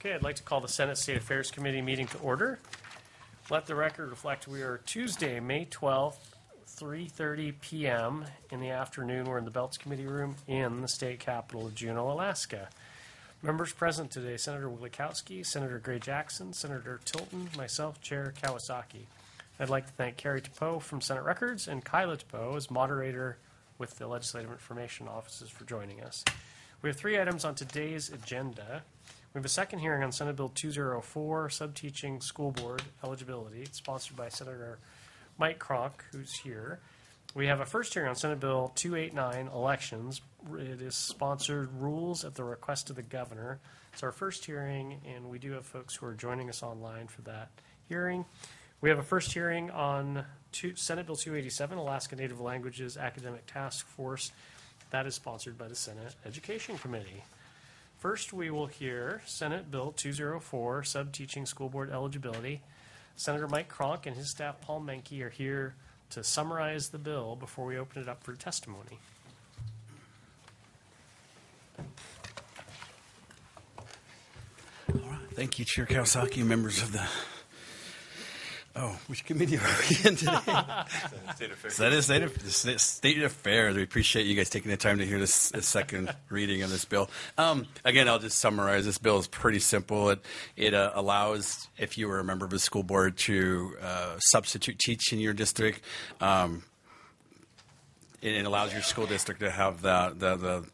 Okay, I'd like to call the Senate State Affairs Committee meeting to order. Let the record reflect we are Tuesday, May 12th, 3:30 p.m. in the afternoon. We're in the Belts Committee room in the state capital of Juneau, Alaska. Members present today, Senator Wielechowski, Senator Gray Jackson, Senator Tilton, myself, Chair Kawasaki. I'd like to thank Carrie Tapeau from Senate Records and Kyla Tapeau as moderator with the Legislative Information Offices for joining us. We have 3 items on today's agenda. We have a second hearing on Senate Bill 204, Subteaching School Board Eligibility, sponsored by Senator Mike Cronk, who's here. We have a first hearing on Senate Bill 289, Elections. It is sponsored Rules at the request of the governor. It's our first hearing, and we do have folks who are joining us online for that hearing. We have a first hearing on Senate Bill 287, Alaska Native Languages Academic Task Force. That is sponsored by the Senate Education Committee. First, we will hear Senate Bill 204, Subteaching School Board Eligibility. Senator Mike Cronk and his staff, Paul Menke, are here to summarize the bill before we open it up for testimony. All right. Thank you, Chair Kawasaki, members of the... Oh, which committee are we in today? State Affairs. That is State Affairs. We appreciate you guys taking the time to hear this second reading of this bill. Again, I'll just summarize. This bill is pretty simple. It allows, if you were a member of a school board, to substitute teach in your district. It allows your school district to have the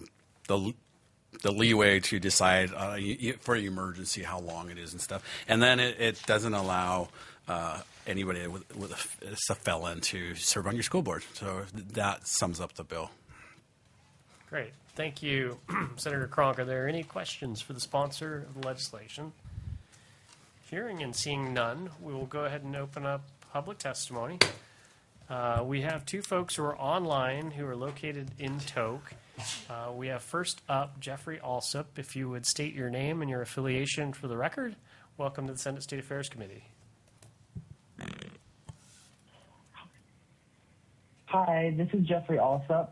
leeway to decide for an emergency how long it is and stuff. And then it doesn't allow anybody with a felon to serve on your school board. So that sums up the bill. Great. Thank you, Senator Cronk. Are there any questions for the sponsor of the legislation? Hearing and seeing none, we will go ahead and open up public testimony. We have 2 folks who are online who are located in Tok. We have first up Jeffrey Alsup. If you would state your name and your affiliation for the record. Welcome to the Senate State Affairs Committee. Hi, this is Jeffrey Alsup.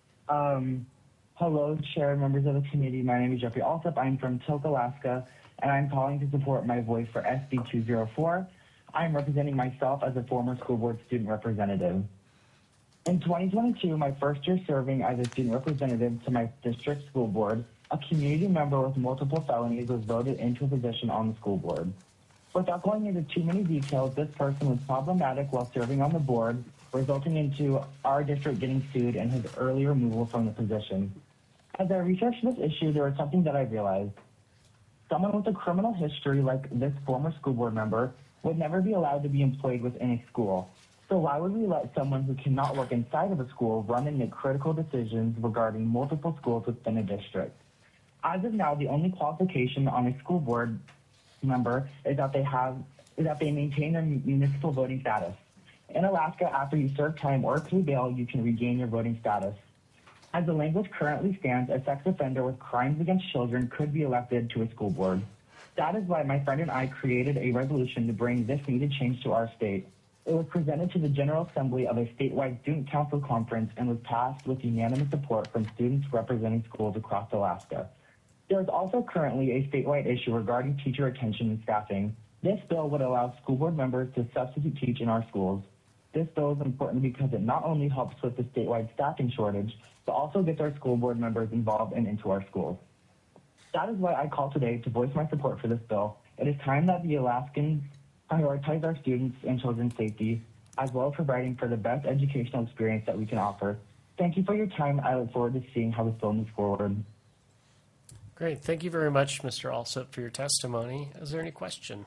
Hello, Chair and members of the committee. My name is Jeffrey Alsup. I'm from Tok, Alaska, and I'm calling to support my voice for SB 204. I'm representing myself as a former school board student representative. In 2022, my first year serving as a student representative to my district school board, a community member with multiple felonies was voted into a position on the school board. Without going into too many details, this person was problematic while serving on the board, resulting into our district getting sued and his early removal from the position. As I researched this issue, there was something that I realized. Someone with a criminal history like this former school board member would never be allowed to be employed within a school. So why would we let someone who cannot work inside of a school run and make critical decisions regarding multiple schools within a district? As of now, the only qualification on a school board member is that they maintain their municipal voting status. In Alaska, after you serve time or pay bail, you can regain your voting status. As the language currently stands, a sex offender with crimes against children could be elected to a school board. That is why my friend and I created a resolution to bring this needed change to our state. It was presented to the General Assembly of a statewide student council conference and was passed with unanimous support from students representing schools across Alaska. There is also currently a statewide issue regarding teacher retention and staffing. This bill would allow school board members to substitute teach in our schools. This bill is important because it not only helps with the statewide staffing shortage, but also gets our school board members involved and into our schools. That is why I call today to voice my support for this bill. It is time that the Alaskans prioritize our students' and children's safety, as well as providing for the best educational experience that we can offer. Thank you for your time. I look forward to seeing how this bill moves forward. Great. Thank you very much, Mr. Alsup, for your testimony. Is there any question?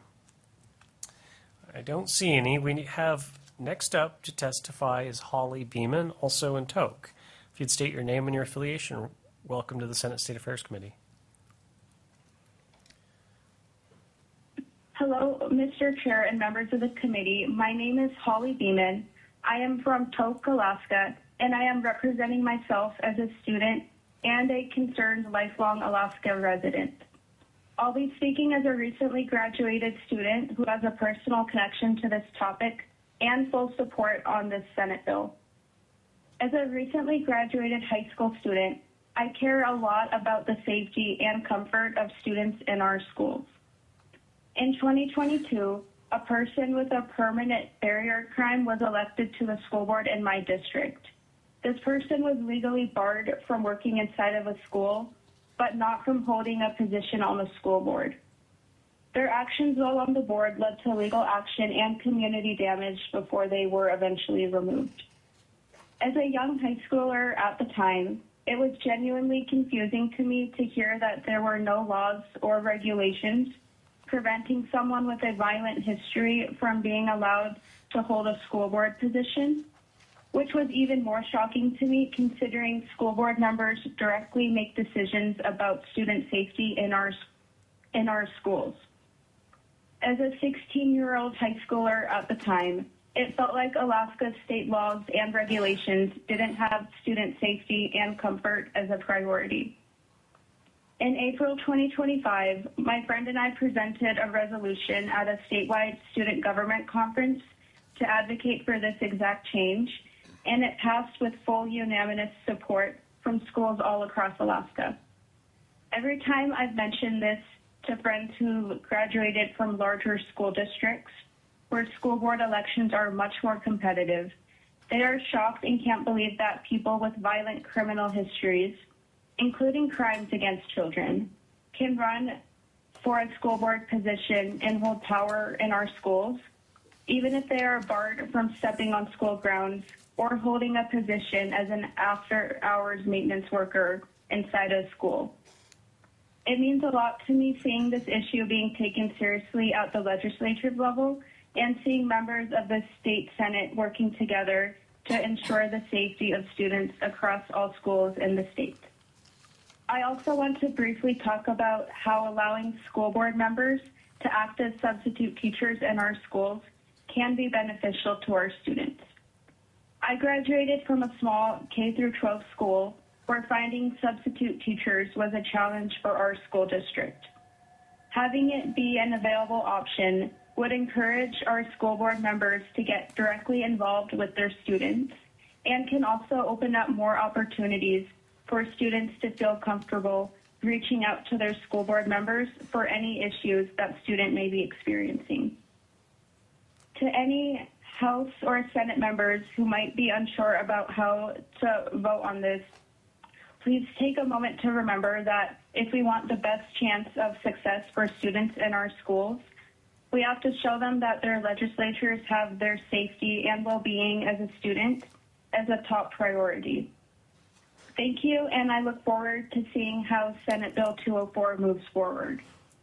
I don't see any. We have next up to testify is Holly Beeman, also in Tok. If you'd state your name and your affiliation, welcome to the Senate State Affairs Committee. Hello, Mr. Chair and members of the committee. My name is Holly Beeman. I am from Tok, Alaska, and I am representing myself as a student and a concerned lifelong Alaska resident. I'll be speaking as a recently graduated student who has a personal connection to this topic and full support on this Senate bill. As a recently graduated high school student, I care a lot about the safety and comfort of students in our schools. In 2022, a person with a permanent barrier crime was elected to the school board in my district. This person was legally barred from working inside of a school, but not from holding a position on the school board. Their actions while on the board led to legal action and community damage before they were eventually removed. As a young high schooler at the time, it was genuinely confusing to me to hear that there were no laws or regulations preventing someone with a violent history from being allowed to hold a school board position, which was even more shocking to me considering school board members directly make decisions about student safety in our schools. As a 16-year-old high schooler at the time, it felt like Alaska's state laws and regulations didn't have student safety and comfort as a priority. In April 2025, my friend and I presented a resolution at a statewide student government conference to advocate for this exact change, and it passed with full unanimous support from schools all across Alaska. Every time I've mentioned this to friends who graduated from larger school districts, where school board elections are much more competitive, they are shocked and can't believe that people with violent criminal histories, including crimes against children, can run for a school board position and hold power in our schools, even if they are barred from stepping on school grounds or holding a position as an after-hours maintenance worker inside a school. It means a lot to me seeing this issue being taken seriously at the legislative level and seeing members of the state Senate working together to ensure the safety of students across all schools in the state. I also want to briefly talk about how allowing school board members to act as substitute teachers in our schools can be beneficial to our students. I graduated from a small K-12 school where finding substitute teachers was a challenge for our school district. Having it be an available option would encourage our school board members to get directly involved with their students and can also open up more opportunities for students to feel comfortable reaching out to their school board members for any issues that student may be experiencing. To any House or Senate members who might be unsure about how to vote on this, please take a moment to remember that if we want the best chance of success for students in our schools, we have to show them that their legislatures have their safety and well-being as a student as a top priority. Thank you, and I look forward to seeing how Senate Bill 204 moves forward.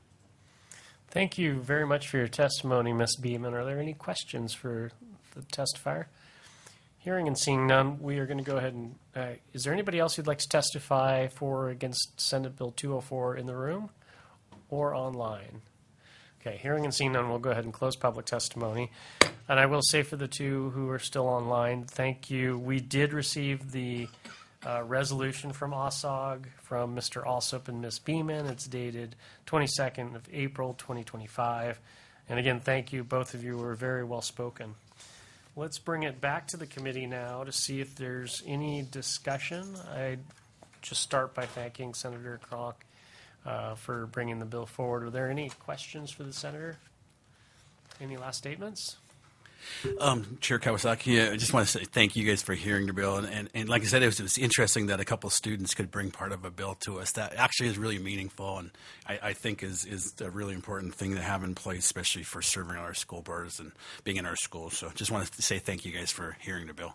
Thank you very much for your testimony, Ms. Beeman. Are there any questions for the testifier? Hearing and seeing none, we are going to go ahead and, is there anybody else who'd like to testify for or against Senate Bill 204 in the room or online? Okay, hearing and seeing none, we'll go ahead and close public testimony. And I will say for the two who are still online, thank you. We did receive the resolution from OSOG from Mr. Alsop and Ms. Beeman. It's dated 22nd of April, 2025. And again, thank you. Both of you were very well spoken. Let's bring it back to the committee now to see if there's any discussion. I'd just start by thanking Senator Kronk for bringing the bill forward. Are there any questions for the senator? Any last statements? Chair Kawasaki, I just want to say thank you guys for hearing the bill. And like I said, it was interesting that a couple of students could bring part of a bill to us. That actually is really meaningful and I think is a really important thing to have in place, especially for serving our school boards and being in our schools. So just wanted to say thank you guys for hearing the bill.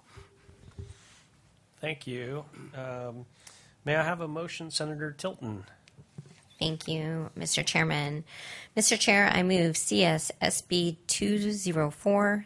Thank you. May I have a motion, Senator Tilton? Thank you, Mr. Chairman. Mr. Chair, I move CSSB 204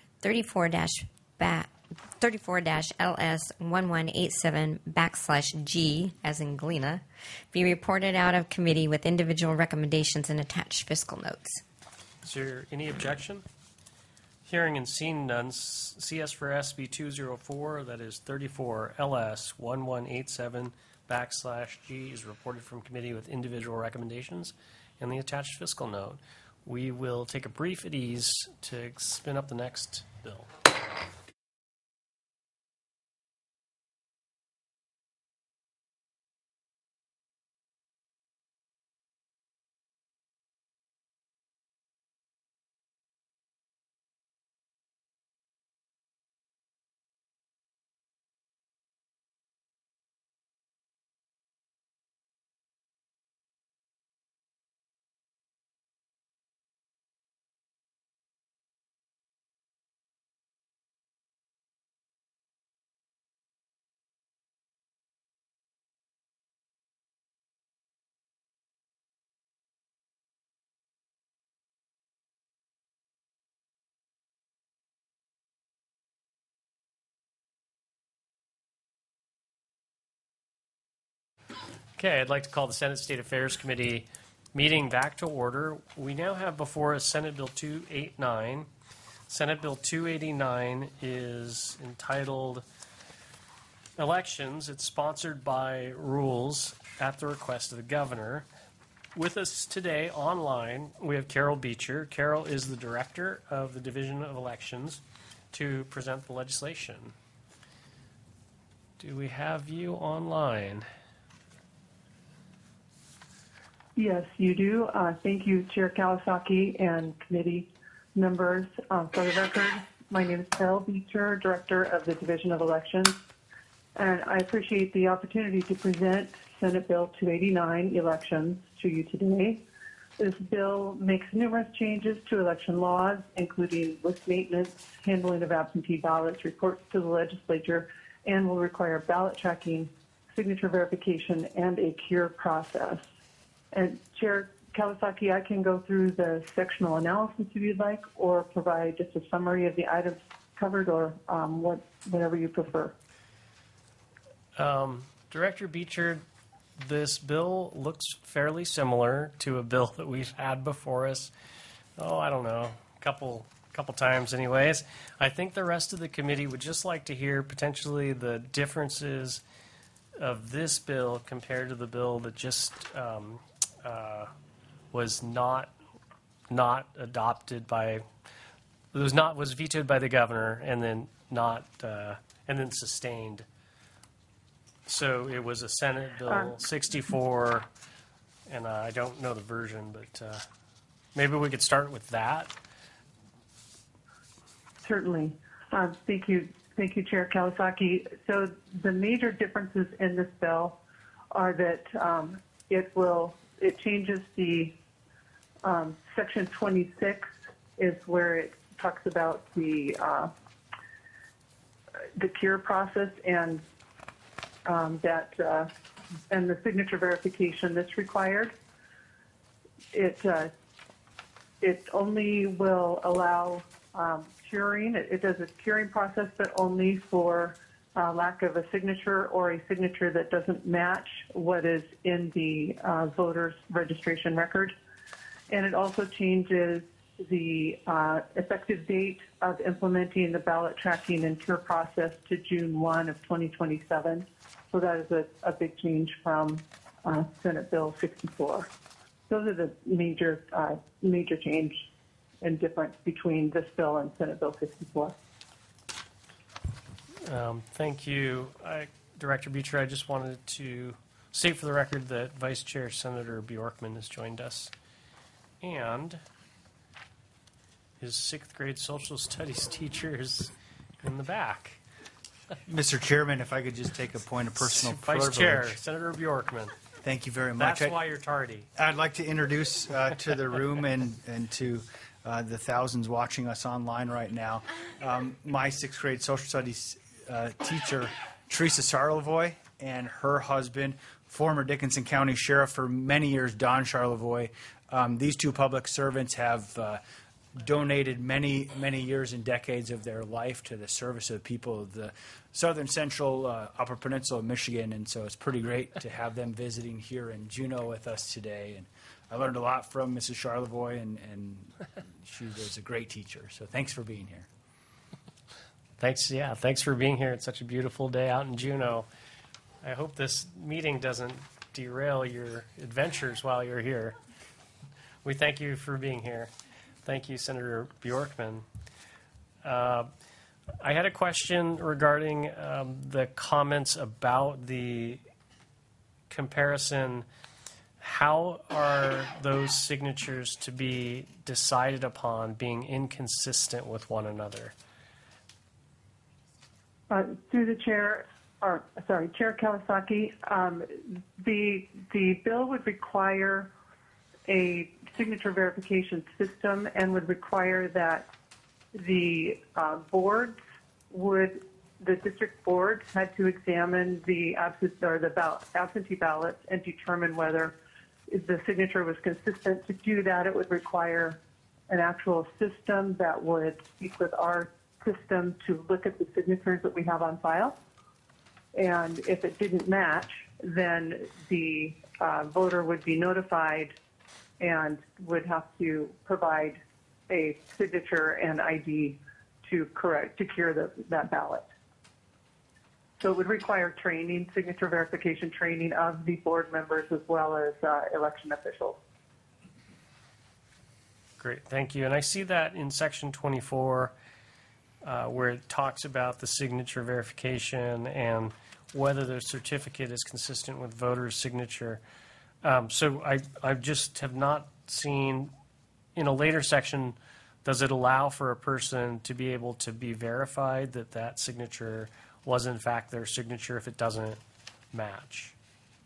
34-LS1187 / as in Galena, be reported out of committee with individual recommendations and attached fiscal notes. Is there any objection? Hearing and seeing none, CS for SB 204, that is 34-LS1187 / G is reported from committee with individual recommendations and the attached fiscal note. We will take a brief at ease to spin up the next bill. Okay, I'd like to call the Senate State Affairs Committee meeting back to order. We now have before us Senate Bill 289. Senate Bill 289 is entitled Elections. It's sponsored by Rules at the request of the governor. With us today online, we have Carol Beecher. Carol is the director of the Division of Elections to present the legislation. Do we have you online? Yes, you do. Thank you, Chair Kawasaki and committee members. For the record, my name is Carol Beecher, Director of the Division of Elections, and I appreciate the opportunity to present Senate Bill 289, Elections, to you today. This bill makes numerous changes to election laws, including list maintenance, handling of absentee ballots, reports to the legislature, and will require ballot tracking, signature verification, and a cure process. And Chair Kawasaki, I can go through the sectional analysis if you'd like, or provide just a summary of the items covered, or whatever you prefer. Director Beecher, this bill looks fairly similar to a bill that we've had before us. I don't know, a couple times anyways. I think the rest of the committee would just like to hear potentially the differences of this bill compared to the bill that just was not adopted by, was vetoed by the governor and then sustained. So it was a Senate Bill 64, and I don't know the version, but maybe we could start with that. Certainly. Thank you, Chair Kawasaki. So the major differences in this bill are that it changes the Section 26 is where it talks about the cure process and and the signature verification that's required. It only will allow curing. It does a curing process, but only for lack of a signature or a signature that doesn't match what is in the voter's registration record. And it also changes the effective date of implementing the ballot tracking and cure process to June 1 of 2027. So that is a big change from Senate Bill 64. Those are the major change and difference between this bill and Senate Bill 64. Thank you. Director Beecher, I just wanted to state for the record that Vice Chair Senator Bjorkman has joined us. And his 6th grade social studies teacher is in the back. Mr. Chairman, if I could just take a point of personal privilege. Vice Chair, Senator Bjorkman. Thank you very much. That's why you're tardy. I'd like to introduce to the room and to the thousands watching us online right now, my 6th grade social studies teacher, Teresa Charlevoix, and her husband, former Dickinson County Sheriff for many years, Don Charlevoix. These two public servants have donated many years and decades of their life to the service of the people of the southern central Upper Peninsula of Michigan, and so it's pretty great to have them visiting here in Juneau with us today. And I learned a lot from Mrs. Charlevoix, and she was a great teacher. So thanks for being here. Thanks for being here. It's such a beautiful day out in Juneau. I hope this meeting doesn't derail your adventures while you're here. We thank you for being here. Thank you, Senator Bjorkman. I had a question regarding the comments about the comparison. How are those signatures to be decided upon being inconsistent with one another? Through the chair, Chair Kawasaki, the bill would require a signature verification system and would require that the district boards had to examine the absentee ballots and determine whether the signature was consistent. To do that, it would require an actual system that would speak with our system to look at the signatures that we have on file. And if it didn't match, then the voter would be notified and would have to provide a signature and ID to cure that ballot. So it would require training, signature verification training of the board members as well as election officials. Great, thank you. And I see that in section 24, where it talks about the signature verification and whether the certificate is consistent with voter's signature. So I just have not seen, in a later section, does it allow for a person to be able to be verified that that signature was in fact their signature if it doesn't match?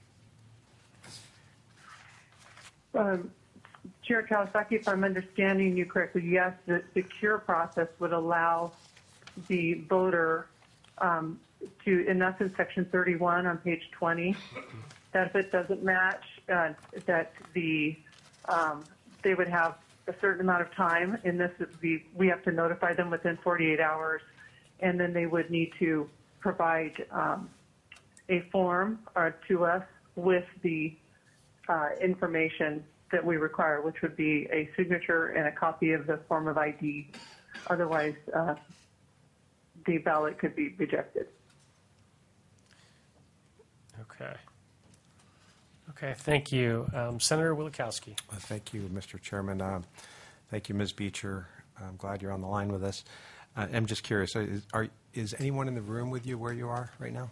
Chair Kawasaki, if I'm understanding you correctly, yes, the secure process would allow the voter to, and that's in section 31 on page 20, that if it doesn't match, that they would have a certain amount of time. In this, we have to notify them within 48 hours, and then they would need to provide a form to us with the information that we require, which would be a signature and a copy of the form of ID. Otherwise, the ballot could be rejected. Okay. Okay, thank you. Senator Wielechowski. Thank you, Mr. Chairman. Thank you, Ms. Beecher. I'm glad you're on the line with us. I'm just curious, is anyone in the room with you where you are right now?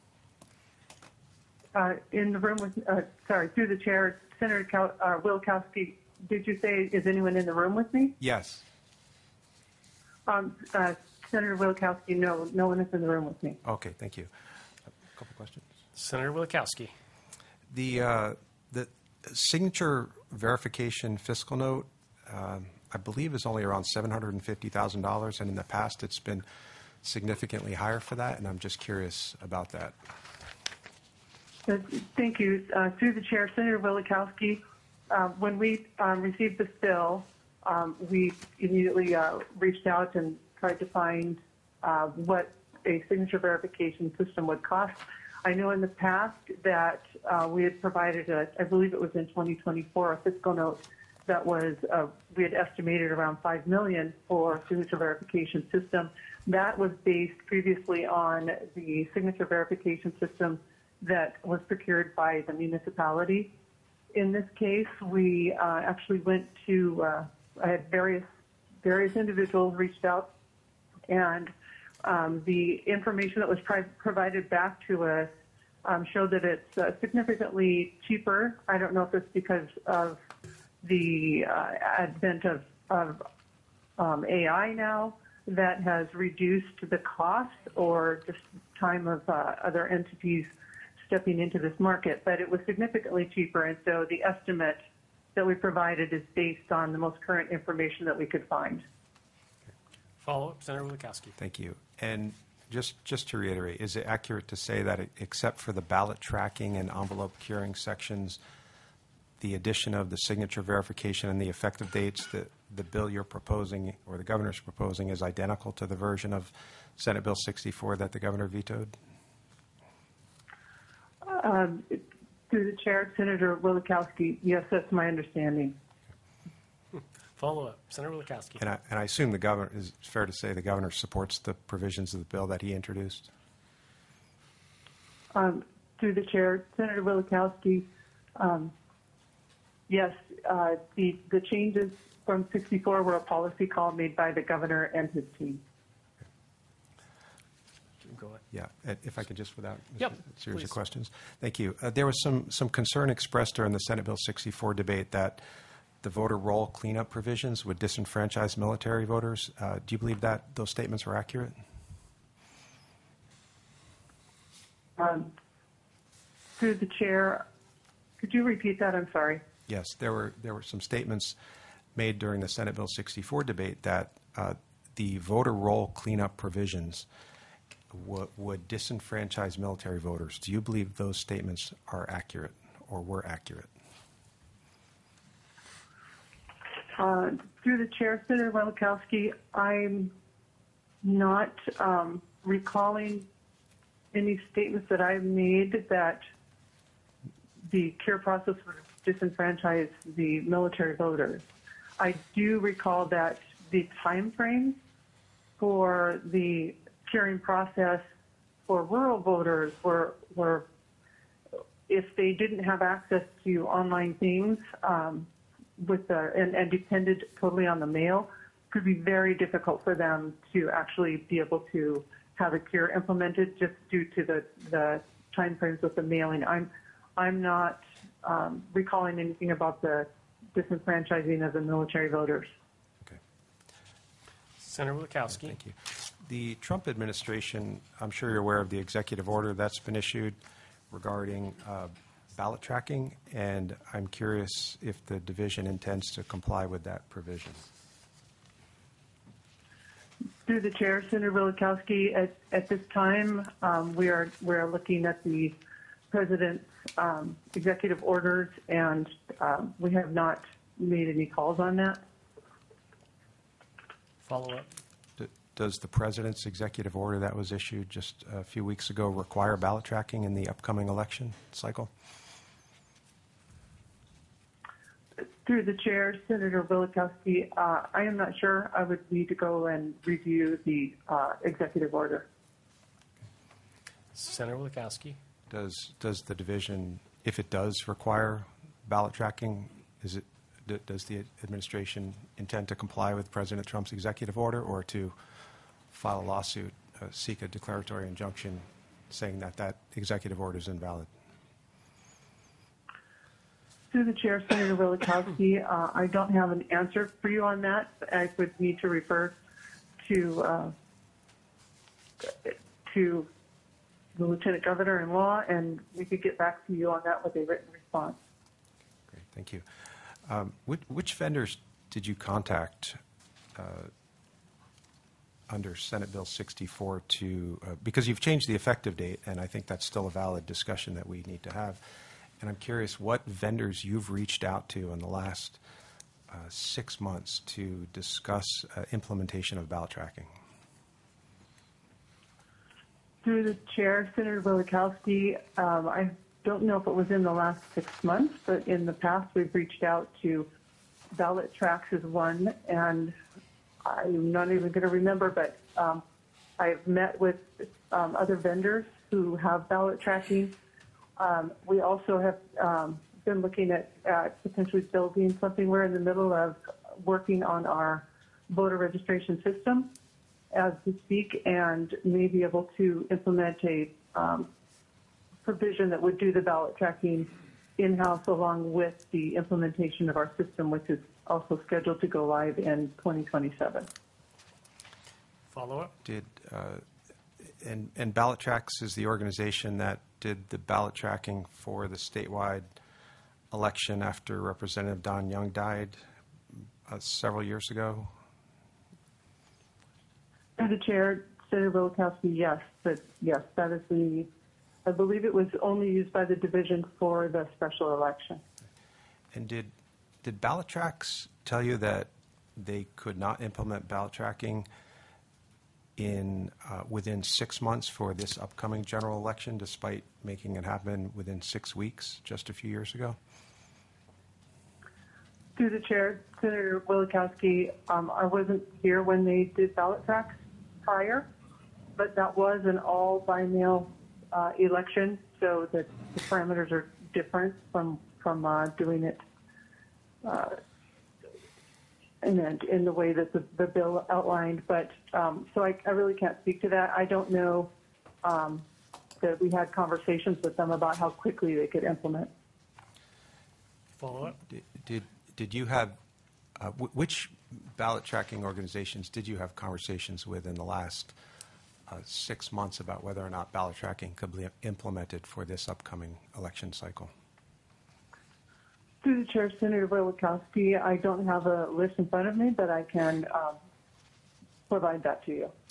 In the room with, through the chair, Senator Wielechowski, did you say, is anyone in the room with me? Yes. Senator Wielechowski, no one is in the room with me. Okay, thank you. A couple questions. Senator Wielechowski. The signature verification fiscal note, I believe, is only around $750,000, and in the past it's been significantly higher for that, and I'm just curious about that. Thank you. Through the chair, Senator Wielechowski, when we received this bill, we immediately reached out and tried to find what a signature verification system would cost. I know in the past that we had provided, I believe it was in 2024, a fiscal note that was, we had estimated around $5 million for a signature verification system. That was based previously on the signature verification system that was procured by the municipality. In this case, we actually went to, I had various individuals reached out, and the information that was provided back to us showed that it's significantly cheaper. I don't know if it's because of the advent of AI now that has reduced the cost, or just time of other entities stepping into this market, but it was significantly cheaper, and so the estimate that we provided is based on the most current information that we could find. Follow-up, Senator Wielechowski. Thank you. And just to reiterate, is it accurate to say that except for the ballot tracking and envelope curing sections, the addition of the signature verification and the effective dates, the bill you're proposing or the governor's proposing is identical to the version of Senate Bill 64 that the governor vetoed? Through the chair, Senator Wielechowski, yes, that's my understanding. Follow-up, Senator Wielechowski. And I assume the governor, is it fair to say the governor supports the provisions of the bill that he introduced? Through the chair, Senator Wielechowski, yes, the changes from 64 were a policy call made by the governor and his team. Go ahead. Yeah, if I could just, without Yep, a series please. of questions. Thank you. There was some concern expressed during the Senate Bill 64 debate that the voter roll cleanup provisions would disenfranchise military voters. Do you believe that those statements were accurate? Through the chair, could you repeat that? I'm sorry. Yes, there were some statements made during the Senate Bill 64 debate that the voter roll cleanup provisions would disenfranchise military voters. Do you believe those statements are accurate or were accurate? Through the chair, Senator Wielechowski, I'm not recalling any statements that I've made that the CURE process would disenfranchise the military voters. I do recall that the time frames for the curing process for rural voters were if they didn't have access to online things and depended totally on the mail, could be very difficult for them to actually be able to have a cure implemented just due to the time frames with the mailing. I'm not recalling anything about the disenfranchising of the military voters. Okay. Senator Wielkowski. Thank you. The Trump administration, I'm sure you're aware of the executive order that's been issued regarding ballot tracking, and I'm curious if the division intends to comply with that provision. Through the chair, Senator Wielkowski, at this time, we're looking at the president's executive orders, and we have not made any calls on that. Follow up. Does the president's executive order that was issued just a few weeks ago require ballot tracking in the upcoming election cycle? Through the chair, Senator Wielkowski, I am not sure. I would need to go and review the executive order. Senator Wielkowski. Does the division, if it does require ballot tracking, does the administration intend to comply with President Trump's executive order, or to file a lawsuit, seek a declaratory injunction saying that executive order is invalid? Through the chair, Senator Wielkowski, I don't have an answer for you on that. I would need to refer to the Lieutenant Governor-in-law, and we could get back to you on that with a written response. Great, thank you. Which vendors did you contact under Senate Bill 64 because you've changed the effective date, and I think that's still a valid discussion that we need to have. And I'm curious what vendors you've reached out to in the last 6 months to discuss implementation of ballot tracking. Through the chair, Senator Wielkowski, I don't know if it was in the last 6 months, but in the past we've reached out to Ballot Tracks as one, and I'm not even going to remember, but I've met with other vendors who have ballot tracking. We also have been looking at potentially building something. We're in the middle of working on our voter registration system as we speak, and may be able to implement a provision that would do the ballot tracking in-house along with the implementation of our system, which is also scheduled to go live in 2027. Follow up. And Ballot Tracks is the organization that did the ballot tracking for the statewide election after Representative Don Young died several years ago. Through the chair, Senator Wielkowski, yes, that is I believe it was only used by the division for the special election. And did Ballot Tracks tell you that they could not implement ballot tracking within 6 months for this upcoming general election, despite making it happen within 6 weeks just a few years ago? Through the chair, Senator Wielkowski, I wasn't here when they did ballot tracks prior, but that was an all by mail election, so the parameters are different from doing it in the way that the bill outlined. But so I really can't speak to that. I don't know that we had conversations with them about how quickly they could implement. Follow up. Did you have which ballot tracking organizations did you have conversations with in the last 6 months about whether or not ballot tracking could be implemented for this upcoming election cycle? Through the chair, Senator Wielkowski, I don't have a list in front of me, but I can provide that to you.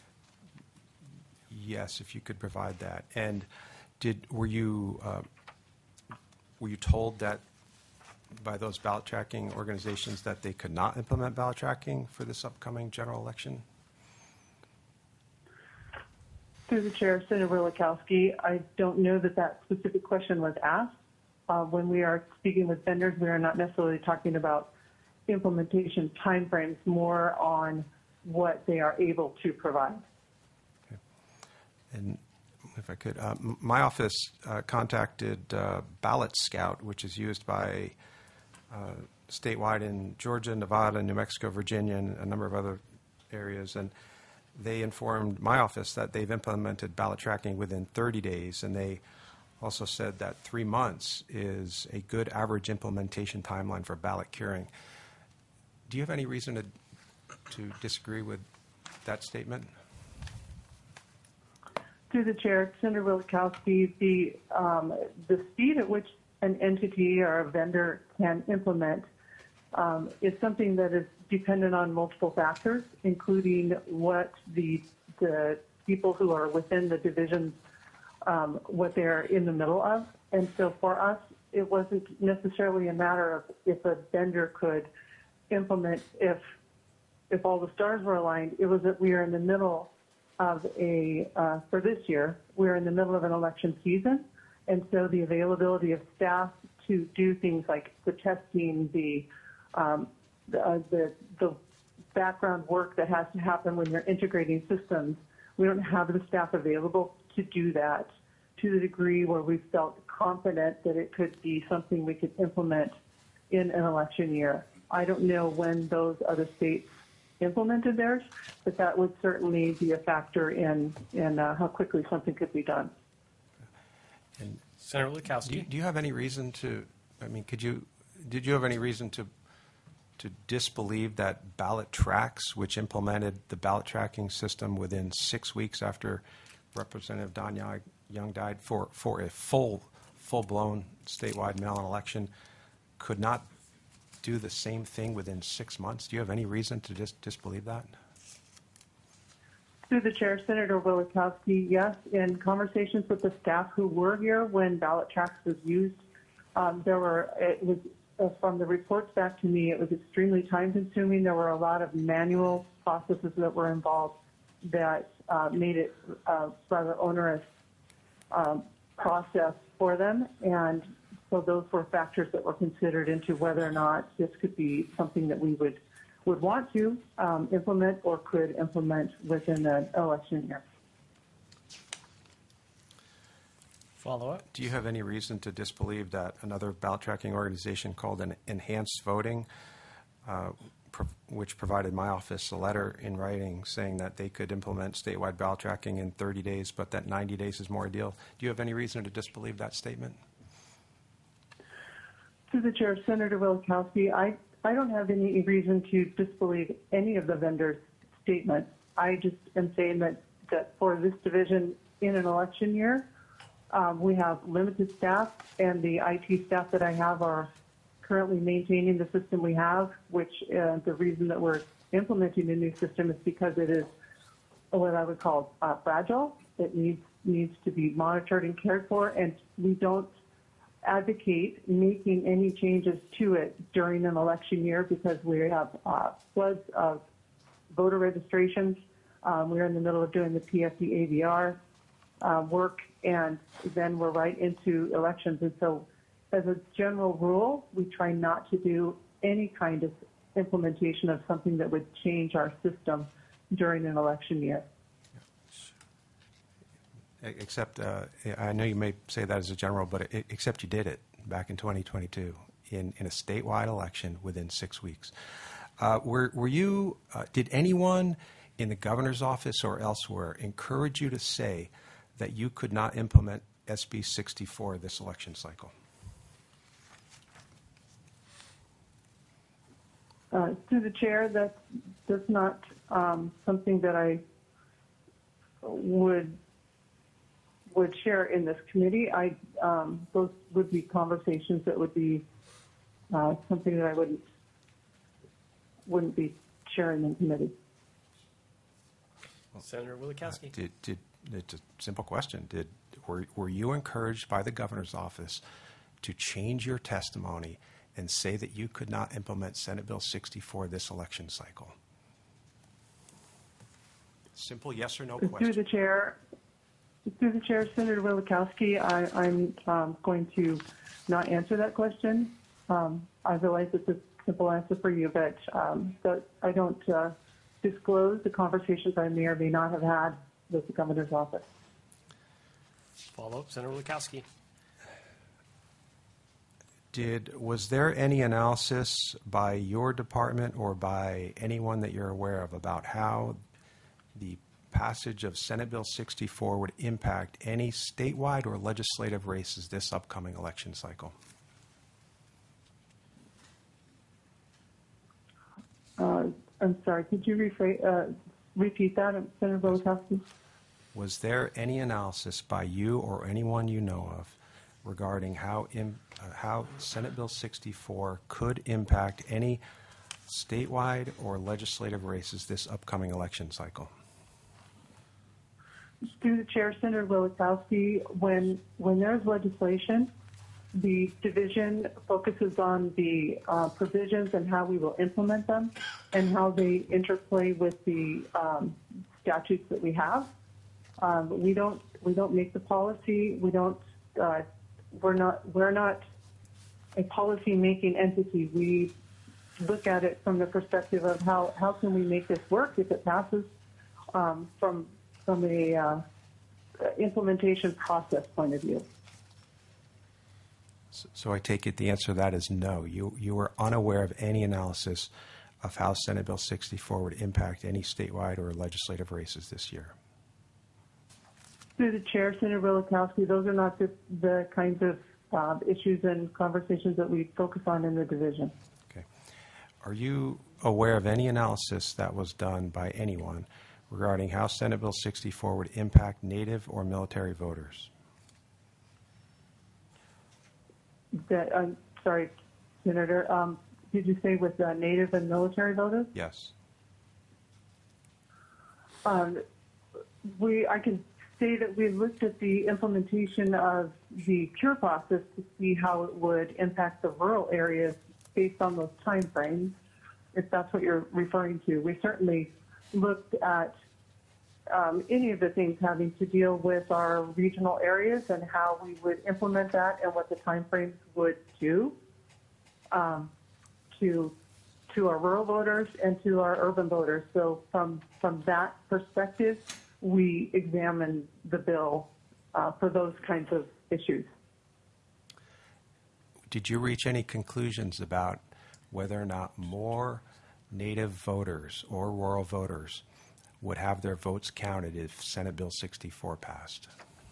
Yes, if you could provide that. And were you told that by those ballot tracking organizations that they could not implement ballot tracking for this upcoming general election? Through the chair, Senator Wielkowski, I don't know that specific question was asked, when we are speaking with vendors, we are not necessarily talking about implementation timeframes, more on what they are able to provide. And if I could, my office contacted Ballot Scout, which is used by statewide in Georgia, Nevada, New Mexico, Virginia, and a number of other areas. And they informed my office that they've implemented ballot tracking within 30 days, and they also said that 3 months is a good average implementation timeline for ballot curing. Do you have any reason to disagree with that statement? Through the chair, Senator Wielechowski, the speed at which an entity or a vendor can implement is something that is dependent on multiple factors, including what the people who are within the divisions, what they're in the middle of. And so for us, it wasn't necessarily a matter of if a vendor could implement if all the stars were aligned. It was that we are in the middle of for this year, we're in the middle of an election season. And so the availability of staff to do things like the testing, the background work that has to happen when you're integrating systems, we don't have the staff available to do that to the degree where we felt confident that it could be something we could implement in an election year. I don't know when those other states implemented theirs, but that would certainly be a factor in how quickly something could be done. And Senator Wielechowski. do you have any reason to? I mean, did you have any reason to disbelieve that Ballot Tracks, which implemented the ballot tracking system within 6 weeks after Representative Don Young died for a full-blown statewide mail-in election, could not do the same thing within 6 months? Do you have any reason to disbelieve that? Through the chair, Senator Wielechowski, yes. In conversations with the staff who were here when Ballot Tracks was used, from the reports back to me, it was extremely time-consuming. There were a lot of manual processes that were involved that made it a rather onerous process for them. And so those were factors that were considered into whether or not this could be something that we would want to implement or could implement within an election year. Follow-up. Do you have any reason to disbelieve that another ballot tracking organization called Enhanced Voting, which provided my office a letter in writing saying that they could implement statewide ballot tracking in 30 days, but that 90 days is more ideal? Do you have any reason to disbelieve that statement? To the chair, Senator Wielechowski, I don't have any reason to disbelieve any of the vendors' statements. I just am saying that for this division in an election year, we have limited staff, and the IT staff that I have are currently maintaining the system we have, which the reason that we're implementing the new system is because it is what I would call fragile. It needs to be monitored and cared for, and we don't advocate making any changes to it during an election year because we have floods of voter registrations. We're in the middle of doing the PFD AVR work, and then we're right into elections. And so as a general rule, we try not to do any kind of implementation of something that would change our system during an election year. Except, I know you may say that as a general, but except you did it back in 2022 in a statewide election within 6 weeks. Were you, did anyone in the governor's office or elsewhere encourage you to say that you could not implement SB 64 this election cycle? Through the chair, that's not something that I would share in this committee. Those would be conversations that would be something that I wouldn't be sharing in committee. Senator Wielechowski. It's a simple question. Were you encouraged by the governor's office to change your testimony and say that you could not implement Senate Bill 64 this election cycle? Simple yes or no question. Through the chair, Through the chair, Senator Wielechowski, I'm going to not answer that question. I realize it's a simple answer for you, but I don't disclose the conversations I may or may not have had with the governor's office. Follow-up, Senator Wielechowski. Was there any analysis by your department or by anyone that you're aware of about how the passage of Senate Bill 64 would impact any statewide or legislative races this upcoming election cycle? I'm sorry, could you repeat that, Senator Wielechowski? Was there any analysis by you or anyone you know of regarding how Senate Bill 64 could impact any statewide or legislative races this upcoming election cycle? Through the chair, Senator Wielechowski, when there's legislation, the division focuses on the provisions and how we will implement them and how they interplay with the statutes that we have. We don't make the policy. We're not a policy-making entity. We look at it from the perspective of how can we make this work if it passes from a implementation process point of view. So I take it the answer to that is no. You were unaware of any analysis of how Senate Bill 64 would impact any statewide or legislative races this year. Through the chair, Senator Wielechowski, those are not the kinds of issues and conversations that we focus on in the division. Okay. Are you aware of any analysis that was done by anyone regarding how Senate Bill 64 would impact Native or military voters? I'm sorry, Senator. Did you say with Native and military voters? Yes. I can say that we looked at the implementation of the cure process to see how it would impact the rural areas based on those time frames, if that's what you're referring to. We certainly looked at any of the things having to deal with our regional areas and how we would implement that and what the timeframes would do to our rural voters and to our urban voters. So from that perspective, we examined the bill for those kinds of issues. Did you reach any conclusions about whether or not more Native voters or rural voters would have their votes counted if Senate Bill 64 passed?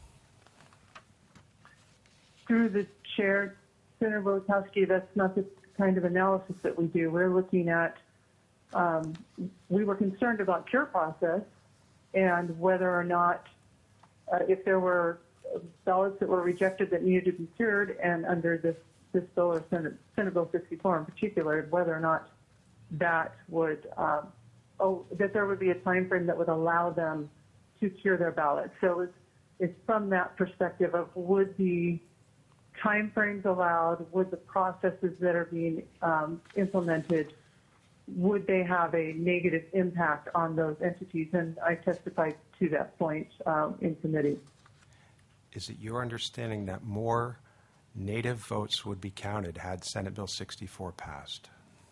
Through the chair, Senator Wielechowski, that's not the kind of analysis that we do. We're looking at, we were concerned about cure process and whether or not, if there were ballots that were rejected that needed to be cured, and under this bill or Senate Bill 64 in particular, whether or not that would, that there would be a time frame that would allow them to cure their ballots. So it's from that perspective of would the time frames allowed, would the processes that are being implemented, would they have a negative impact on those entities? And I testified to that point in committee. Is it your understanding that more Native votes would be counted had Senate Bill 64 passed?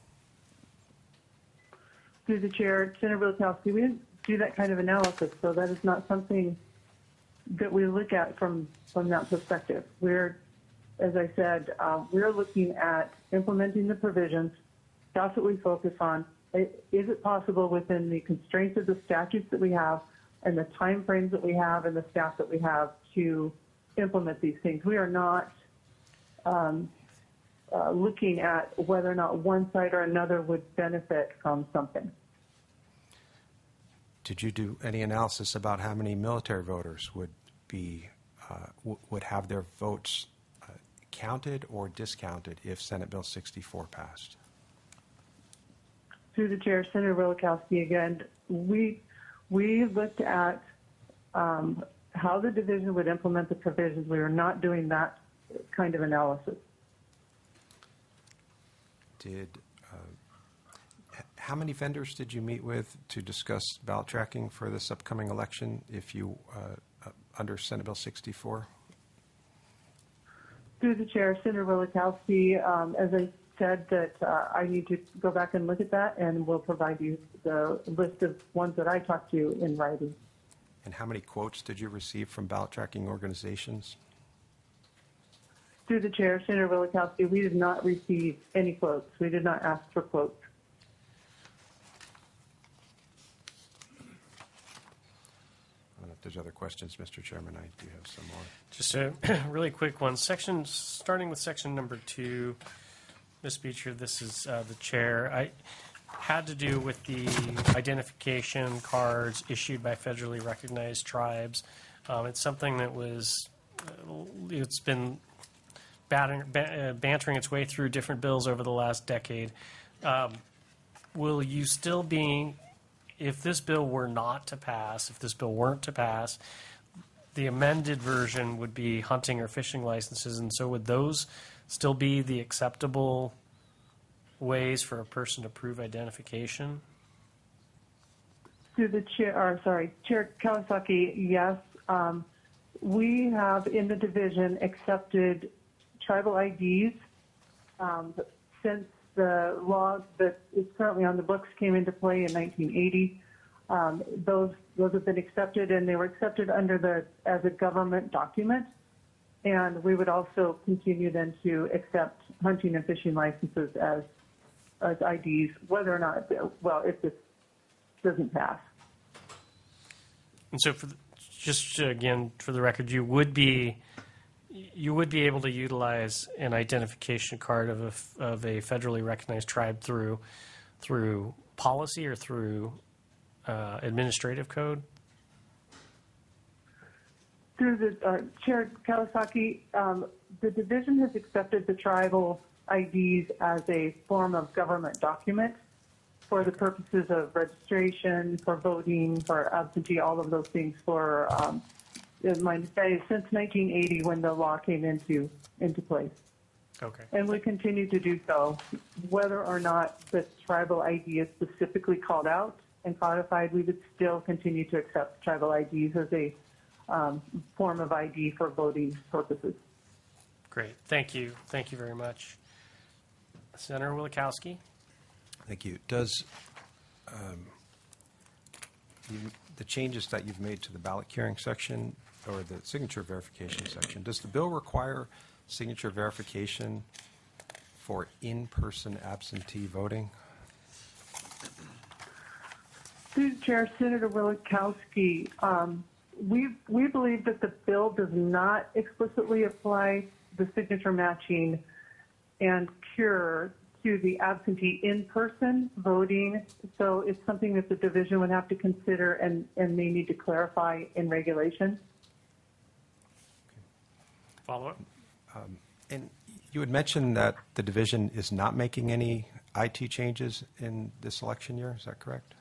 Through the chair, Senator Wielechowski, we didn't do that kind of analysis, so that is not something that we look at from that perspective. We're, as I said, we're looking at implementing the provisions. That's what we focus on. Is it possible within the constraints of the statutes that we have and the time frames that we have and the staff that we have to implement these things? We are not looking at whether or not one side or another would benefit from something. Did you do any analysis about how many military voters would have their votes counted or discounted if Senate Bill 64 passed? Through the chair, Senator Wielechowski, again, we looked at how the division would implement the provisions. We were not doing that kind of analysis. How many vendors did you meet with to discuss ballot tracking for this upcoming election, if you under Senate Bill 64? Through the chair, Senator Wilikowski, as I said, that I need to go back and look at that, and we'll provide you the list of ones that I talked to in writing. And how many quotes did you receive from ballot tracking organizations? Through the chair, Senator Wilikowski, we did not receive any quotes. We did not ask for quotes. I don't know if there's other questions, Mr. Chairman. I do have some more. Just a really quick one. Starting with section number 2, Ms. Beecher, this is the chair. I had to do with the identification cards issued by federally recognized tribes. It's something that it's been bantering its way through different bills over the last decade. Will you still be, if this bill weren't to pass, the amended version would be hunting or fishing licenses, and so would those still be the acceptable ways for a person to prove identification? Through the chair, Chair Kawasaki, yes. We have in the division accepted tribal IDs since the law that is currently on the books came into play in 1980. Those have been accepted, and they were accepted as a government document. And we would also continue then to accept hunting and fishing licenses as IDs, whether or not, if this doesn't pass. And so, again, for the record, you would be able to utilize an identification card of a federally recognized tribe through policy or through administrative code? Through the Chair Kawasaki, the division has accepted the tribal IDs as a form of government document for the purposes of registration, for voting, for absentee, all of those things for, since 1980 when the law came into place. Okay. And we continue to do so. Whether or not the tribal ID is specifically called out and codified, we would still continue to accept tribal IDs as a form of ID for voting purposes. Great. Thank you. Thank you very much. Senator Wilikowski? Thank you. Does the changes that you've made to the ballot curing section or the signature verification section, does the bill require signature verification for in-person absentee voting? Through the Chair, Senator Wilikowski, we believe that the bill does not explicitly apply the signature matching and cure to the absentee in-person voting. So it's something that the division would have to consider and may need to clarify in regulation. Follow-up? And you had mentioned that the division is not making any IT changes in this election year. Is that correct?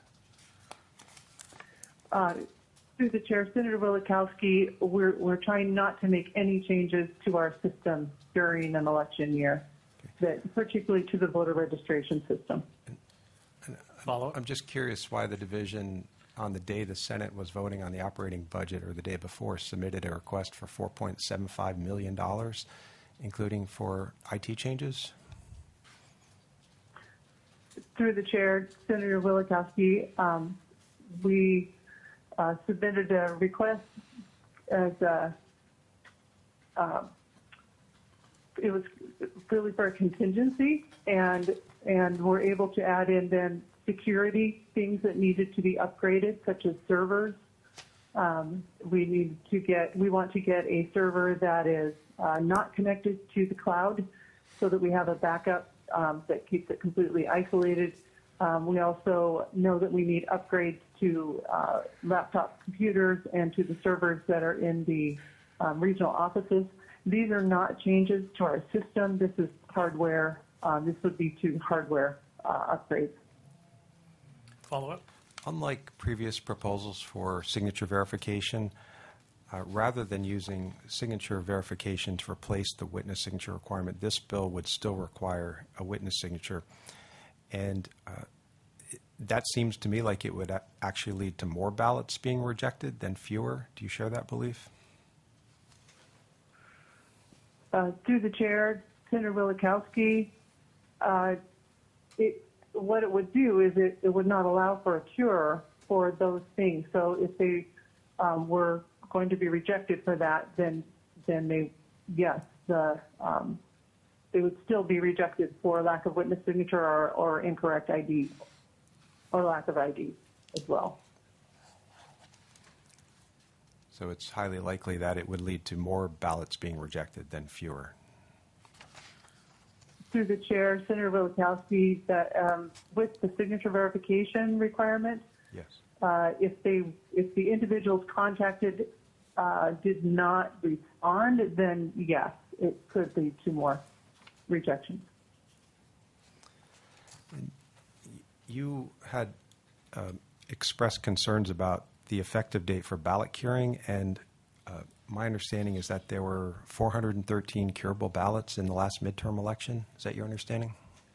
Through the Chair, Senator Wilikowski, we're trying not to make any changes to our system during an election year, particularly to the voter registration system. Follow-up? I'm just curious why the division, on the day the Senate was voting on the operating budget or the day before, submitted a request for $4.75 million, including for IT changes? Through the Chair, Senator Wilikowski, we submitted a request as it was really for a contingency, and we're able to add in then security things that needed to be upgraded, such as servers. We want to get a server that is not connected to the cloud, so that we have a backup that keeps it completely isolated. We also know that we need upgrades to laptop computers and to the servers that are in the regional offices. These are not changes to our system. This is hardware. This would be to hardware upgrades. Follow-up? Unlike previous proposals for signature verification, rather than using signature verification to replace the witness signature requirement, this bill would still require a witness signature. And that seems to me like it would actually lead to more ballots being rejected than fewer. Do you share that belief? Through the chair, Senator Wielechowski, what it would do is it would not allow for a cure for those things. So if they were going to be rejected for that, then they, yes, they would still be rejected for lack of witness signature or incorrect ID or lack of ID as well. So it's highly likely that it would lead to more ballots being rejected than fewer. Through the chair, Senator Wielechowski, that with the signature verification requirement, Yes. if the individuals contacted did not respond, then yes, it could lead to more rejections. You had expressed concerns about the effective date for ballot curing, and my understanding is that there were 413 curable ballots in the last midterm election. Is that your understanding?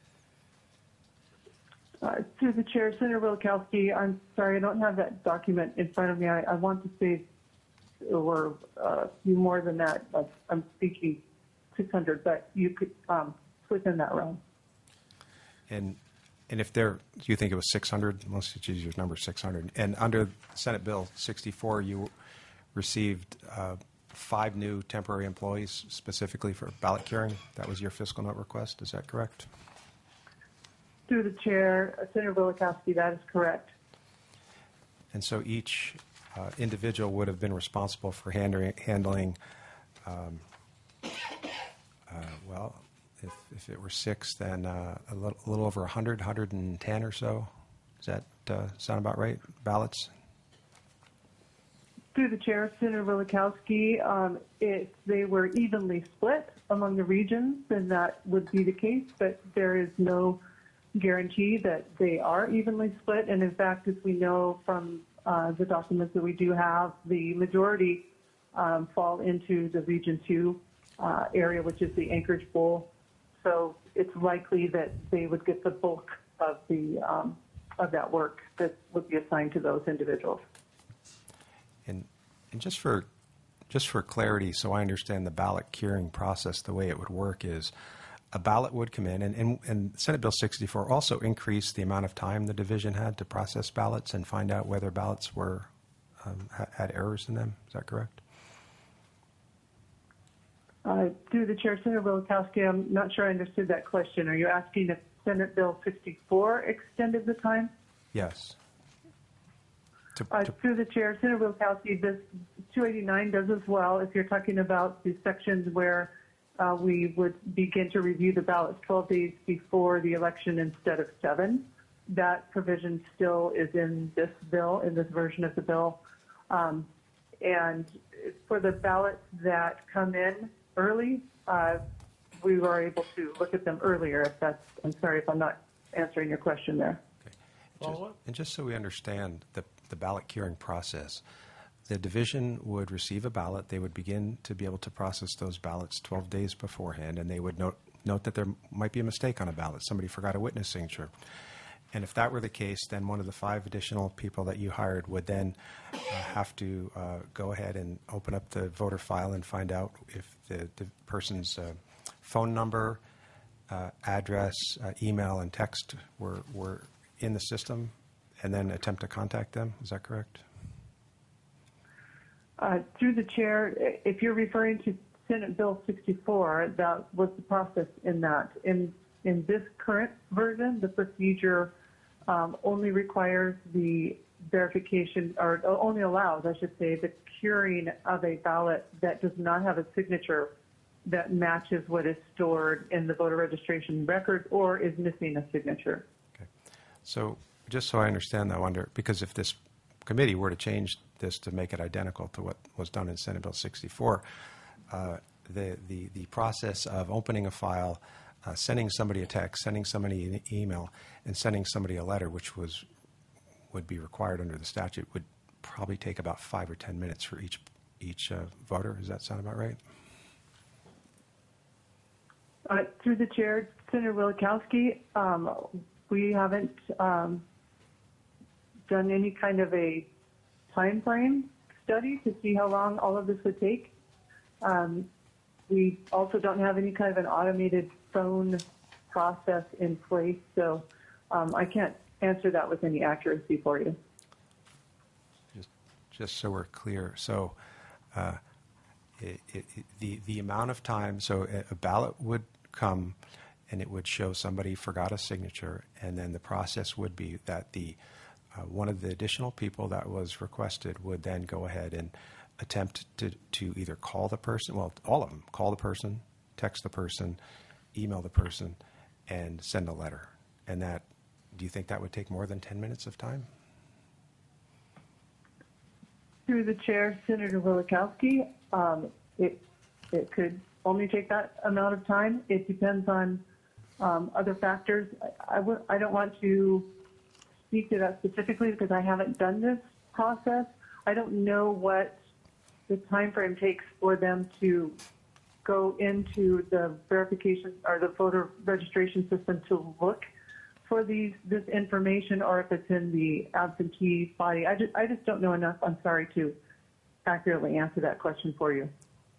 Through the chair, Senator Wielechowski, I'm sorry, I don't have that document in front of me. I want to say there were a few more than that. I'm speaking 600, but you could within that realm. And if there, do you think it was 600? Let's just use your number 600. And under Senate Bill 64, you received 5 new temporary employees specifically for ballot curing. That was your fiscal note request. Is that correct? Through the chair, Senator Wielechowski, that is correct. And so each individual would have been responsible for handling well, if it were 6, then a little over 100, 110 or so. Does that sound about right? Ballots? Through the chair, Senator Wielechowski, if they were evenly split among the regions, then that would be the case, but there is no guarantee that they are evenly split. And in fact, as we know from the documents that we do have, the majority fall into the Region 2 area, which is the Anchorage Bowl. So it's likely that they would get the bulk of the of that work that would be assigned to those individuals. And just for clarity, so I understand the ballot curing process, the way it would work is a ballot would come in, and Senate Bill 64 also increased the amount of time the division had to process ballots and find out whether ballots were had errors in them. Is that correct? Through the chair, Senator Wielechowski, I'm not sure I understood that question. Are you asking if Senate Bill 64 extended the time? Yes. Through the chair, Senator Wielechowski, this 289 does as well. If you're talking about the sections where we would begin to review the ballots 12 days before the election instead of 7, that provision still is in this bill, in this version of the bill. And for the ballots that come in early, we were able to look at them earlier. If that's, I'm sorry if I'm not answering your question there. Okay. And just so we understand the ballot curing process, the division would receive a ballot. They would begin to be able to process those ballots 12 days beforehand, and they would note that there might be a mistake on a ballot. Somebody forgot a witness signature. And if that were the case, then one of the 5 additional people that you hired would then have to go ahead and open up the voter file and find out if the person's phone number, address, email, and text were in the system, and then attempt to contact them. Is that correct? Through the chair, if you're referring to Senate Bill 64, that was the process in that. In this current version, the procedure only requires the verification, or only allows, I should say, the curing of a ballot that does not have a signature that matches what is stored in the voter registration record or is missing a signature. Okay. So just so I understand, though, because if this committee were to change this to make it identical to what was done in Senate Bill 64, the process of opening a file, sending somebody a text, sending somebody an email, and sending somebody a letter, which would be required under the statute, would probably take about 5 or 10 minutes for each voter. Does that sound about right? Through the chair, Senator Wielechowski, we haven't done any kind of a time frame study to see how long all of this would take. We also don't have any kind of an automated phone process in place, so I can't answer that with any accuracy for you. Just so we're clear, so the amount of time, so a ballot would come and it would show somebody forgot a signature, and then the process would be that the one of the additional people that was requested would then go ahead and attempt to either call the person, well, all of them, call the person, text the person, email the person, and send a letter. And that, do you think that would take more than 10 minutes of time? Through the chair, Senator Wielechowski, it could only take that amount of time. It depends on other factors. I don't want to speak to that specifically because I haven't done this process. I don't know what the time frame takes for them to go into the verification or the voter registration system to look for this information, or if it's in the absentee body. I just don't know enough, I'm sorry, to accurately answer that question for you.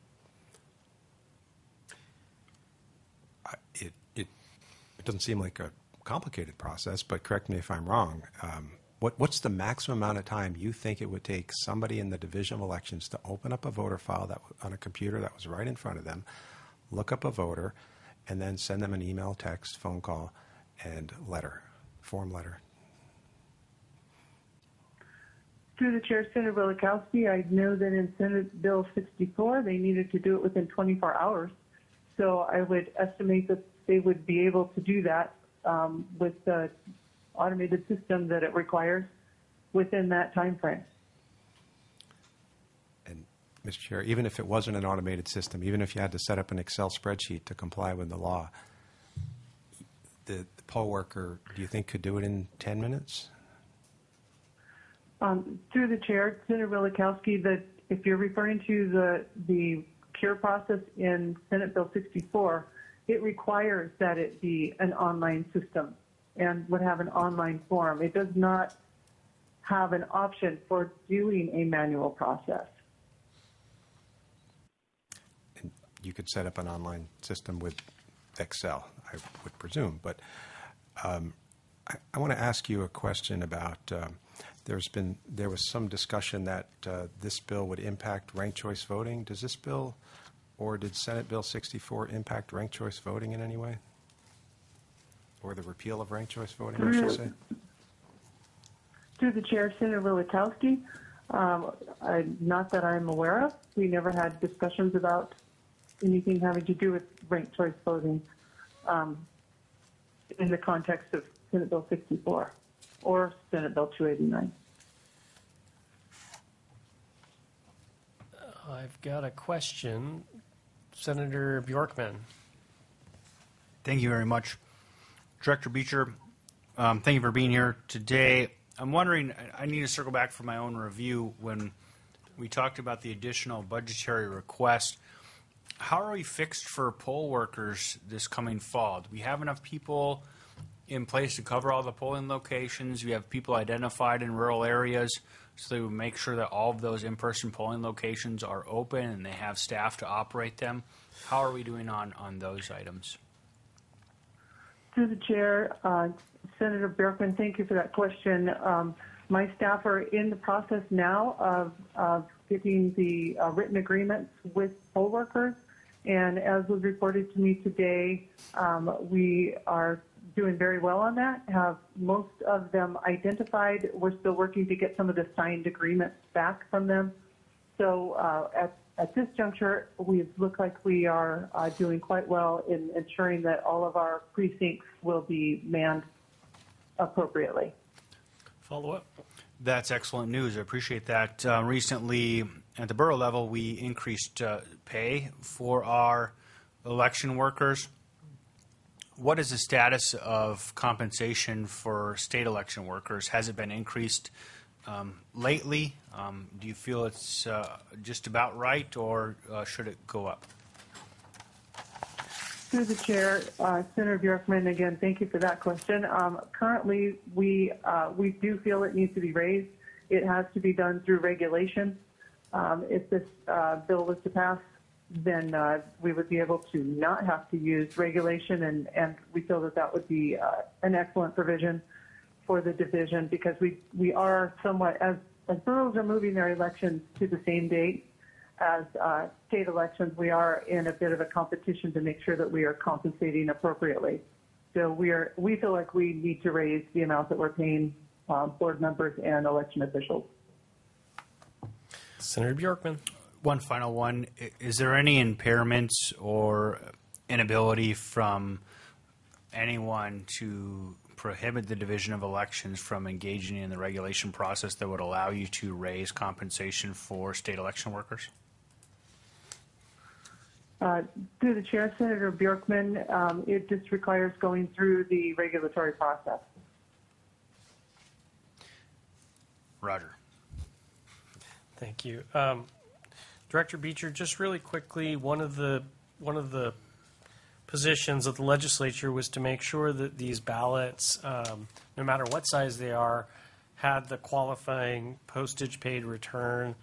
It doesn't seem like a complicated process, but correct me if I'm wrong. What's the maximum amount of time you think it would take somebody in the Division of Elections to open up a voter file that on a computer that was right in front of them, look up a voter, and then send them an email, text, phone call, and letter, form letter? Through the chair, Senator Wielechowski, I know that in Senate Bill 64, they needed to do it within 24 hours. So I would estimate that they would be able to do that with the automated system that it requires within that time frame. And, Mr. Chair, even if it wasn't an automated system, even if you had to set up an Excel spreadsheet to comply with the law, the poll worker, do you think could do it in 10 minutes? Through the chair, Senator Wielechowski, that if you're referring to the cure process in Senate Bill 64, it requires that it be an online system and would have an online form. It does not have an option for doing a manual process. And you could set up an online system with Excel, I would presume. But I want to ask you a question about there was some discussion that this bill would impact ranked choice voting. Does this bill, or did Senate Bill 64 impact ranked choice voting in any way? Or the repeal of ranked choice voting, I should say? Through the chair, Senator Wielechowski, not that I'm aware of. We never had discussions about anything having to do with ranked choice voting in the context of Senate Bill 64 or Senate Bill 289. I've got a question. Senator Bjorkman. Thank you very much. Director Beecher, thank you for being here today. I'm wondering, I need to circle back for my own review when we talked about the additional budgetary request. How are we fixed for poll workers this coming fall? Do we have enough people in place to cover all the polling locations? Do we have people identified in rural areas so that we make sure that all of those in-person polling locations are open and they have staff to operate them? How are we doing on those items? Through the chair, Senator Bjorkman, thank you for that question. My staff are in the process now of getting the written agreements with poll workers, and as was reported to me today, we are doing very well on that, have most of them identified. We're still working to get some of the signed agreements back from them. So at this juncture, we look like we are doing quite well in ensuring that all of our precincts will be manned appropriately. Follow up? That's excellent news. I appreciate that. Recently, at the borough level, we increased pay for our election workers. What is the status of compensation for state election workers? Has it been increased lately? Do you feel it's just about right, or should it go up? Through the chair, Senator Bjorkman, again, thank you for that question. Currently, we do feel it needs to be raised. It has to be done through regulation. If this bill was to pass then we would be able to not have to use regulation, and we feel that that would be an excellent provision for the division, because we are somewhat, as boroughs are moving their elections to the same date as state elections, we are in a bit of a competition to make sure that we are compensating appropriately. So we feel like we need to raise the amount that we're paying board members and election officials. Senator Bjorkman. One final one. Is there any impairments or inability from anyone to prohibit the Division of Elections from engaging in the regulation process that would allow you to raise compensation for state election workers? Through the chair, Senator Bjorkman, it just requires going through the regulatory process. Roger. Thank you. Director Beecher, just really quickly, one of the positions of the legislature was to make sure that these ballots, no matter what size they are, had the qualifying postage paid return.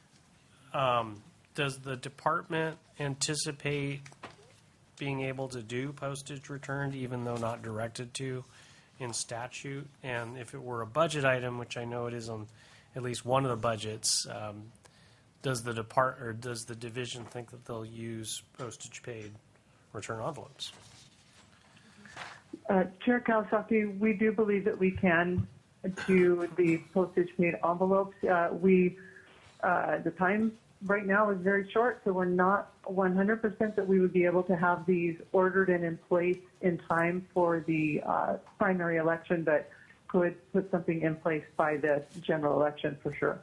Does the department anticipate being able to do postage returned, even though not directed to in statute? And if it were a budget item, which I know it is on at least one of the budgets, does the division think that they'll use postage paid return envelopes? Chair Kawasaki, we do believe that we can do the postage paid envelopes. The time right now is very short, so we're not 100% that we would be able to have these ordered and in place in time for the primary election, but could put something in place by the general election for sure.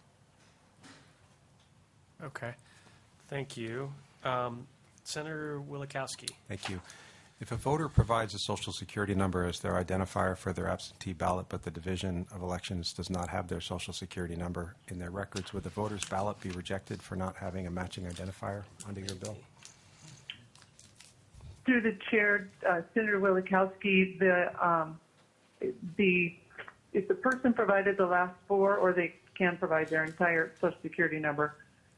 Okay. Thank you. Senator Wielechowski. Thank you. If a voter provides a Social Security number as their identifier for their absentee ballot, but the Division of Elections does not have their Social Security number in their records, would the voter's ballot be rejected for not having a matching identifier under your bill? Through the chair, Senator Wielechowski, if the person provided the last four, or they can provide their entire Social Security number,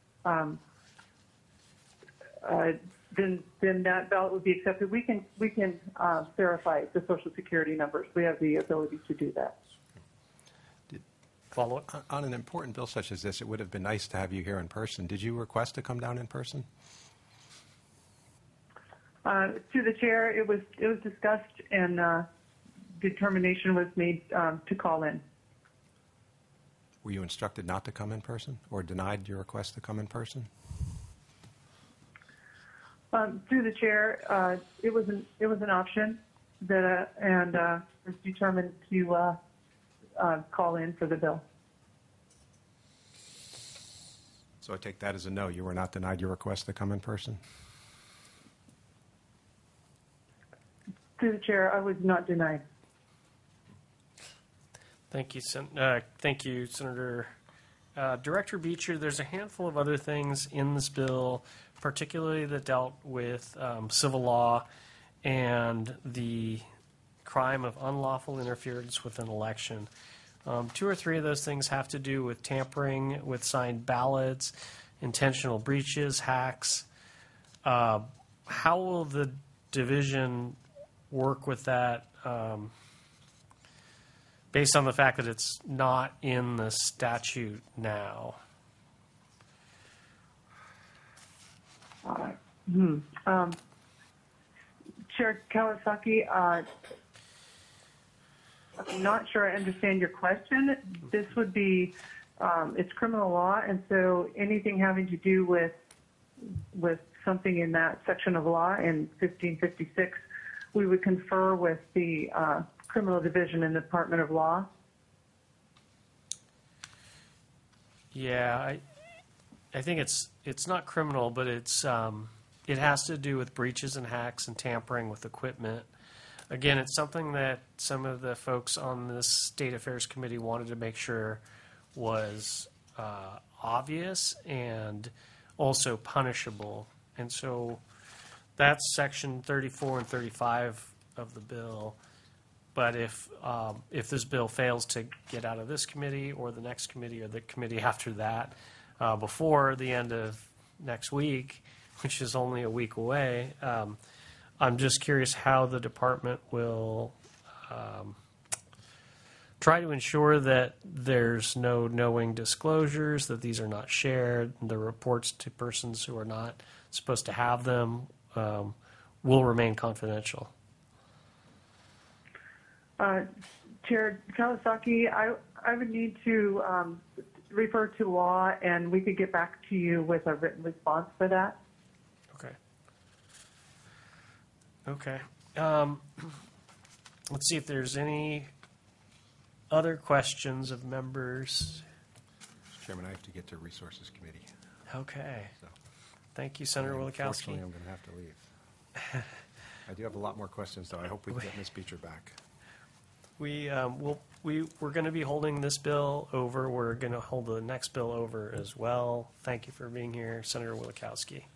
then that ballot would be accepted. We can verify the Social Security numbers. We have the ability to do that. Follow up. On an important bill such as this, it would have been nice to have you here in person. Did you request to come down in person? To the chair, it was discussed, and determination was made to call in. Were you instructed not to come in person, or denied your request to come in person? Through the chair, it was an option that was determined to call in for the bill. So I take that as a no. You were not denied your request to come in person? Through the chair, I was not denied. Thank you, Senator. Director Beecher, there's a handful of other things in this bill, particularly that dealt with civil law and the crime of unlawful interference with an election. 2 or 3 of those things have to do with tampering with signed ballots, intentional breaches, hacks. How will the division work with that based on the fact that it's not in the statute now? Chair Kawasaki, I'm not sure I understand your question. This would be, it's criminal law, and so anything having to do with something in that section of law in 1556, we would confer with the criminal division in the Department of Law. Yeah, I think it's not criminal, but it's it has to do with breaches and hacks and tampering with equipment. Again, it's something that some of the folks on this State Affairs Committee wanted to make sure was obvious and also punishable. And so that's Section 34 and 35 of the bill. But if this bill fails to get out of this committee or the next committee or the committee after that before the end of next week, which is only a week away. I'm just curious how the department will try to ensure that there's no knowing disclosures, that these are not shared, the reports to persons who are not supposed to have them will remain confidential. Chair Kawasaki, I would need to refer to law, and we could get back to you with a written response for that. Okay. Let's see if there's any other questions of members. Mr. Chairman, I have to get to Resources Committee. Okay. So, Thank you, Senator Wielechowski. unfortunately, I'm going to have to leave. I do have a lot more questions, though. I hope we can get Ms. Beecher back. We're going to be holding this bill over. We're going to hold the next bill over as well. Thank you for being here, Senator Wielechowski.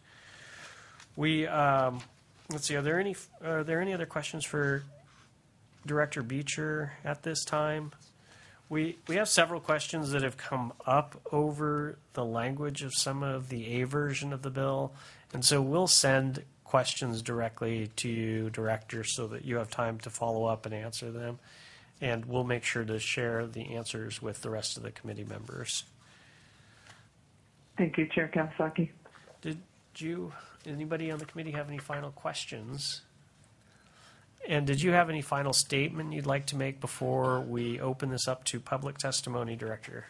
Let's see. Are there any other questions for Director Beecher at this time? We have several questions that have come up over the language of some of the A version of the bill, and so we'll send questions directly to you, Director, so that you have time to follow up and answer them, and we'll make sure to share the answers with the rest of the committee members. Thank you, Chair Kawasaki. Did anybody on the committee have any final questions? And did you have any final statement you'd like to make before we open this up to public testimony, Director?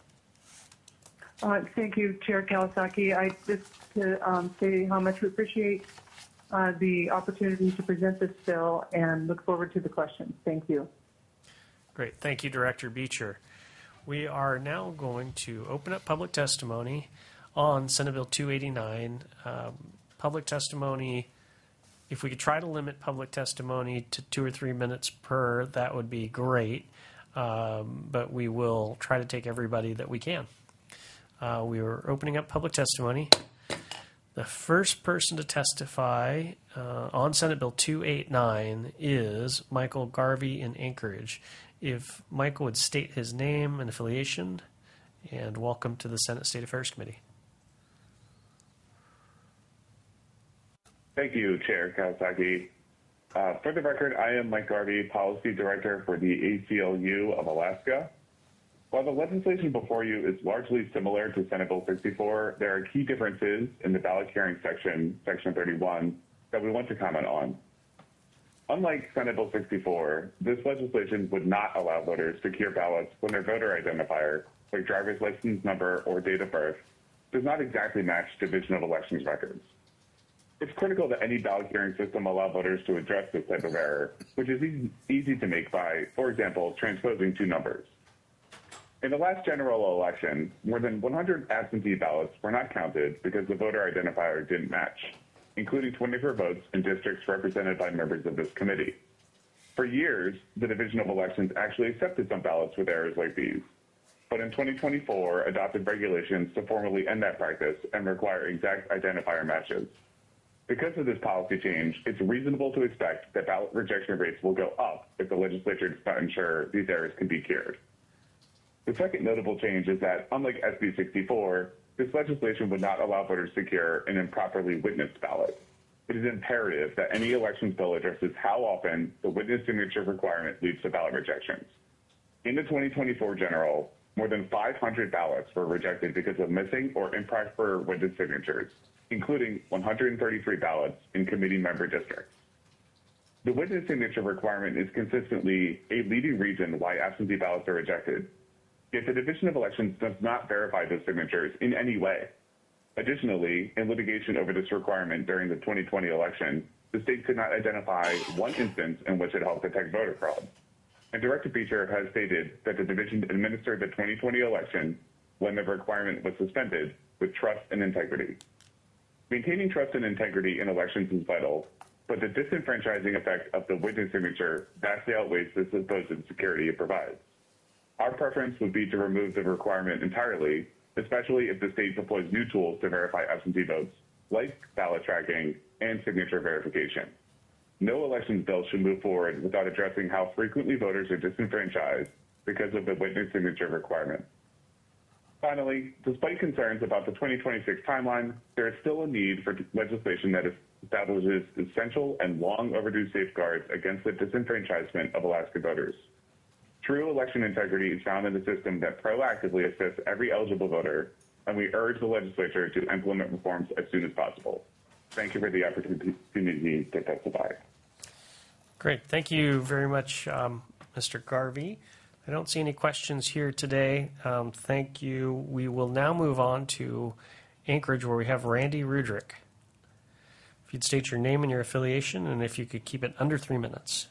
Thank you, Chair Kawasaki. I just to say how much we appreciate the opportunity to present this bill and look forward to the questions. Thank you. Great. Thank you, Director Beecher. We are now going to open up public testimony on Senate Bill 289. Public testimony, if we could try to limit public testimony to 2 or 3 minutes per, that would be great. But we will try to take everybody that we can. We are opening up public testimony. The first person to testify on Senate Bill 289 is Michael Garvey in Anchorage. If Michael would state his name and affiliation, and welcome to the Senate State Affairs Committee. Thank you, Chair Kawasaki. For the record, I am Mike Garvey, Policy Director for the ACLU of Alaska. While the legislation before you is largely similar to Senate Bill 64, there are key differences in the ballot carrying section, Section 31, that we want to comment on. Unlike Senate Bill 64, this legislation would not allow voters to secure ballots when their voter identifier, like driver's license number or date of birth, does not exactly match Division of Elections records. It's critical that any ballot carrying system allow voters to address this type of error, which is easy to make by, for example, transposing 2 numbers. In the last general election, more than 100 absentee ballots were not counted because the voter identifier didn't match, including 24 votes in districts represented by members of this committee. For years, the Division of Elections actually accepted some ballots with errors like these, but in 2024 adopted regulations to formally end that practice and require exact identifier matches. Because of this policy change, it's reasonable to expect that ballot rejection rates will go up if the legislature does not ensure these errors can be cured. The second notable change is that, unlike SB 64, this legislation would not allow voters to secure an improperly witnessed ballot. It is imperative that any elections bill addresses how often the witness signature requirement leads to ballot rejections. In the 2024 general, more than 500 ballots were rejected because of missing or improper witness signatures, including 133 ballots in committee member districts. The witness signature requirement is consistently a leading reason why absentee ballots are rejected, yet the Division of Elections does not verify those signatures in any way. Additionally, in litigation over this requirement during the 2020 election, the state could not identify one instance in which it helped detect voter fraud. And Director Beecher has stated that the division administered the 2020 election when the requirement was suspended with trust and integrity. Maintaining trust and integrity in elections is vital, but the disenfranchising effect of the witness signature vastly outweighs the supposed security it provides. Our preference would be to remove the requirement entirely, especially if the state deploys new tools to verify absentee votes, like ballot tracking and signature verification. No elections bill should move forward without addressing how frequently voters are disenfranchised because of the witness signature requirement. Finally, despite concerns about the 2026 timeline, there is still a need for legislation that establishes essential and long overdue safeguards against the disenfranchisement of Alaska voters. True election integrity is found in a system that proactively assists every eligible voter, and we urge the legislature to implement reforms as soon as possible. Thank you for the opportunity to testify. Great. Thank you very much, Mr. Garvey. I don't see any questions here today. Thank you. We will now move on to Anchorage, where we have Randy Rudrick. If you'd state your name and your affiliation, and if you could keep it under 3 minutes.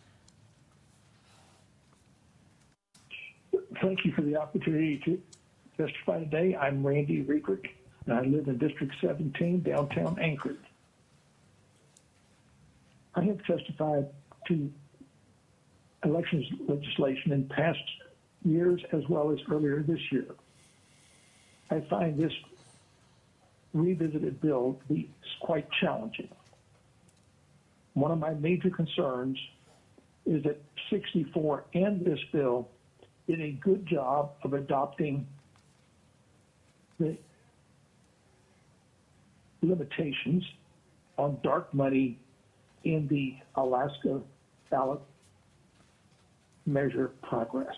Thank you for the opportunity to testify today. I'm Randy Rudrick, and I live in District 17, downtown Anchorage. I have testified to elections legislation in past years as well as earlier this year. I find this revisited bill to be quite challenging. One of my major concerns is that 64 and this bill did a good job of adopting the limitations on dark money in the Alaska ballot measure progress.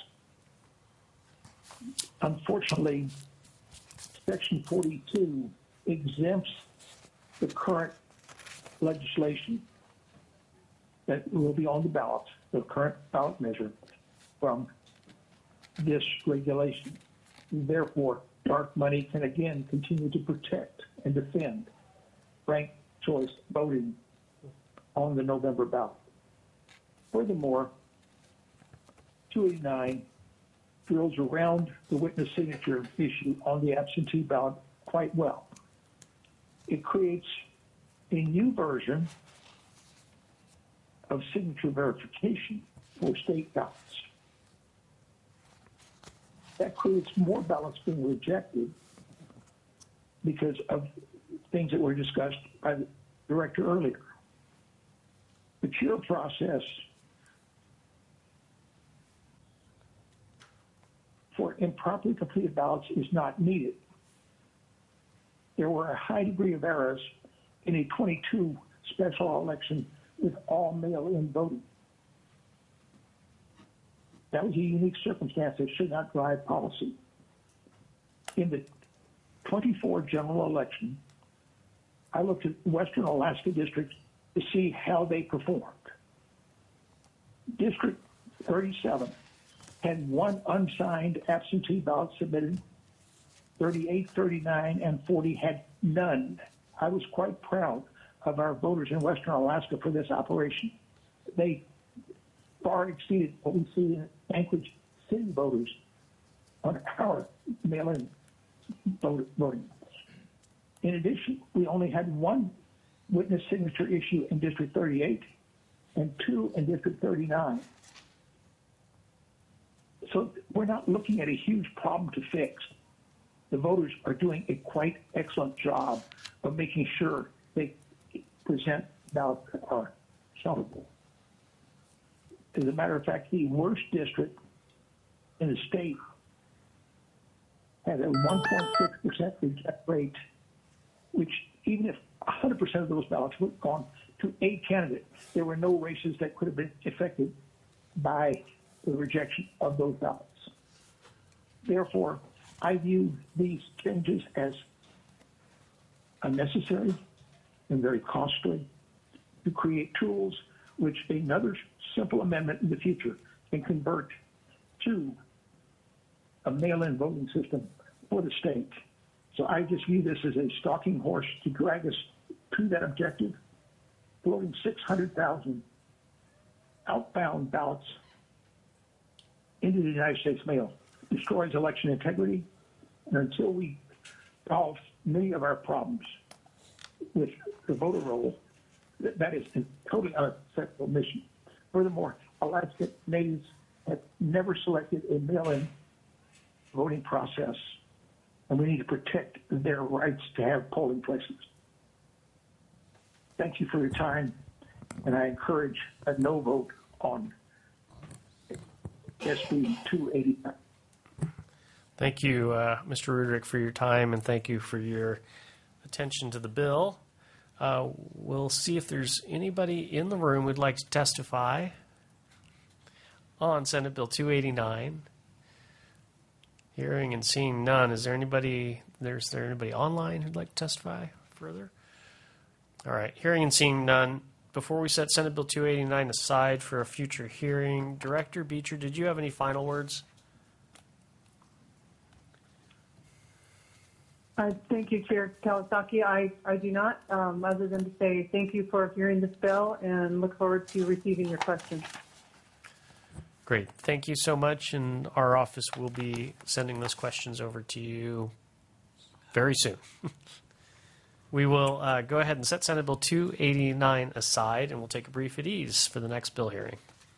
Unfortunately, Section 42 exempts the current legislation that will be on the ballot, the current ballot measure, from this regulation. Therefore, dark money can again continue to protect and defend ranked choice voting on the November ballot. Furthermore, 289 drills around the witness signature issue on the absentee ballot quite well. It creates a new version of signature verification for state ballots. That creates more ballots being rejected because of things that were discussed by the director earlier. The cure process for improperly completed ballots is not needed. There were a high degree of errors in a 22 special election with all mail-in voting. That was a unique circumstance that should not drive policy. In the 24 general election, I looked at Western Alaska districts to see how they performed. District 37 had one unsigned absentee ballot submitted. 38, 39, and 40 had none. I was quite proud of our voters in Western Alaska for this operation. They far exceeded what we see in Anchorage city voters on our mail-in voting. In addition, we only had one witness signature issue in District 38 and two in District 39. So we're not looking at a huge problem to fix. The voters are doing a quite excellent job of making sure they present ballots that are countable. As a matter of fact, the worst district in the state had a 1.6% reject rate, which even if 100% of those ballots would have gone to a candidate, there were no races that could have been affected by the rejection of those ballots. Therefore, I view these changes as unnecessary and very costly to create tools which another simple amendment in the future can convert to a mail-in voting system for the state. So I just view this as a stalking horse to drag us to that objective. Floating 600,000 outbound ballots into the United States mail destroys election integrity. And until we solve many of our problems with the voter roll, that is a totally unacceptable mission. Furthermore, Alaska Natives have never selected a mail-in voting process, and we need to protect their rights to have polling places. Thank you for your time, and I encourage a no vote on SB 289. Thank you, Mr. Rudrick, for your time, and thank you for your attention to the bill. We'll see if there's anybody in the room who'd like to testify on Senate Bill 289. Hearing and seeing none. Is there anybody online who'd like to testify further? All right. Hearing and seeing none. Before we set Senate Bill 289 aside for a future hearing, Director Beecher, did you have any final words? Thank you, Chair Kawasaki. I do not, other than to say thank you for hearing this bill and look forward to receiving your questions. Great. Thank you so much, and our office will be sending those questions over to you very soon. We will go ahead and set Senate Bill 289 aside, and we'll take a brief at ease for the next bill hearing.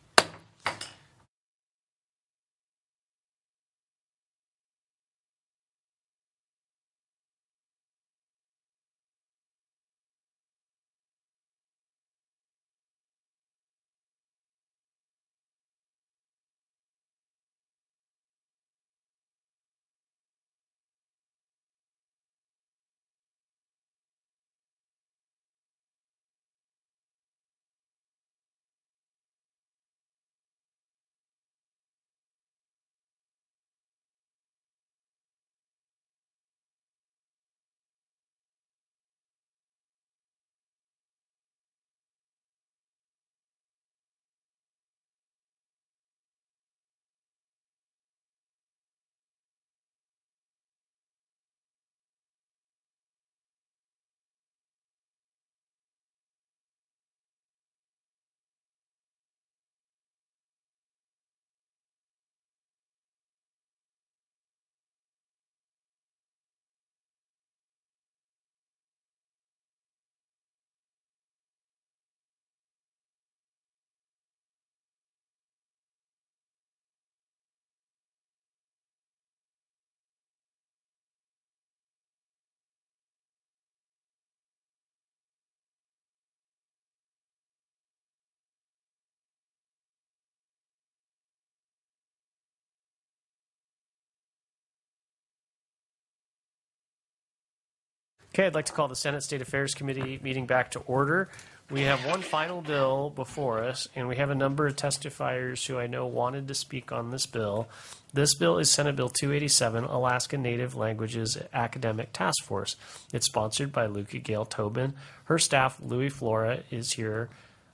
Okay, I'd like to call the Senate State Affairs Committee meeting back to order. We have one final bill before us, and we have a number of testifiers who I know wanted to speak on this bill. This bill is Senate Bill 287, Alaska Native Languages Academic Task Force. It's sponsored by Luca Gale Tobin. Her staff, Louis Flora, is here,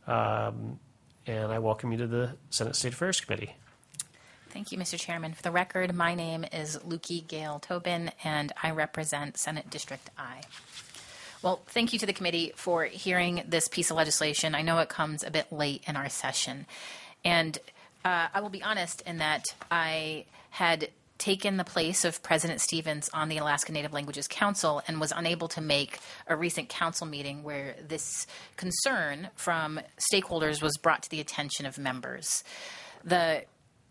and I welcome you to the Senate State Affairs Committee. Thank you, Mr. Chairman. For the record, my name is Luki Gale Tobin, and I represent Senate District I. Well, thank you to the committee for hearing this piece of legislation. I know it comes a bit late in our session. And I will be honest in that I had taken the place of President Stevens on the Alaska Native Languages Council and was unable to make a recent council meeting where this concern from stakeholders was brought to the attention of members. The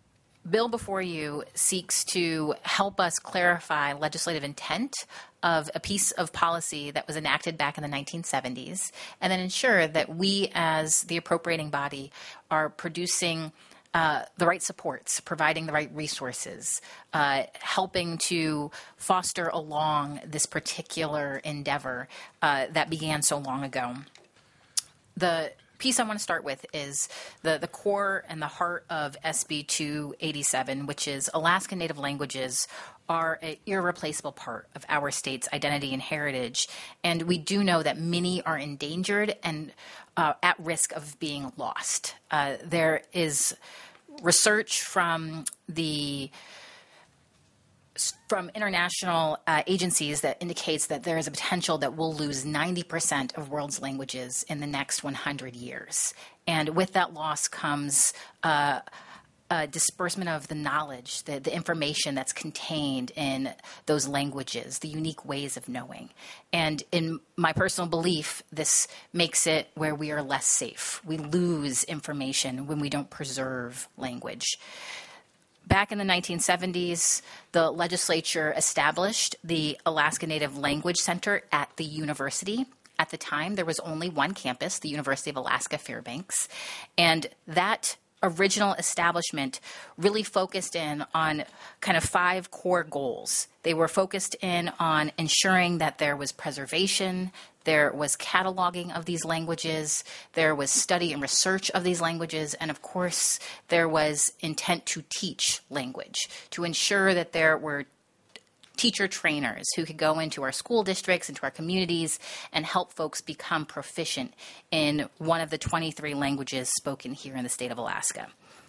bill before you seeks to help us clarify legislative intent of a piece of policy that was enacted back in the 1970s, and then ensure that we as the appropriating body are producing the right supports, providing the right resources, helping to foster along this particular endeavor that began so long ago. The piece I want to start with is the core and the heart of SB 287, which is Alaska Native languages are an irreplaceable part of our state's identity and heritage. And we do know that many are endangered and at risk of being lost. There is research from international agencies that indicates that there is a potential that we'll lose 90% of world's languages in the next 100 years. And with that loss comes a disbursement of the knowledge, the information that's contained in those languages, the unique ways of knowing. And in my personal belief, this makes it where we are less safe. We lose information when we don't preserve language. Back in the 1970s, the legislature established the Alaska Native Language Center at the university. At the time, there was only one campus, the University of Alaska Fairbanks, and that original establishment really focused in on kind of 5 core goals. They were focused in on ensuring that there was preservation, there was cataloging of these languages, there was study and research of these languages, and of course, there was intent to teach language, to ensure that there were teacher trainers who could go into our school districts, into our communities, and help folks become proficient in one of the 23 languages spoken here in the state of Alaska.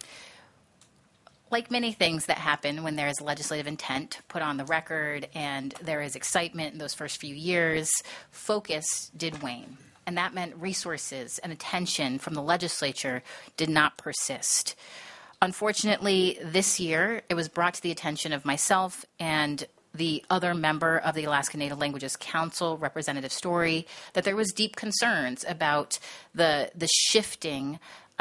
Like many things that happen when there is legislative intent put on the record and there is excitement in those first few years, focus did wane. And that meant resources and attention from the legislature did not persist. Unfortunately, this year, it was brought to the attention of myself and the other member of the Alaska Native Languages Council, Representative Story, that there was deep concerns about the shifting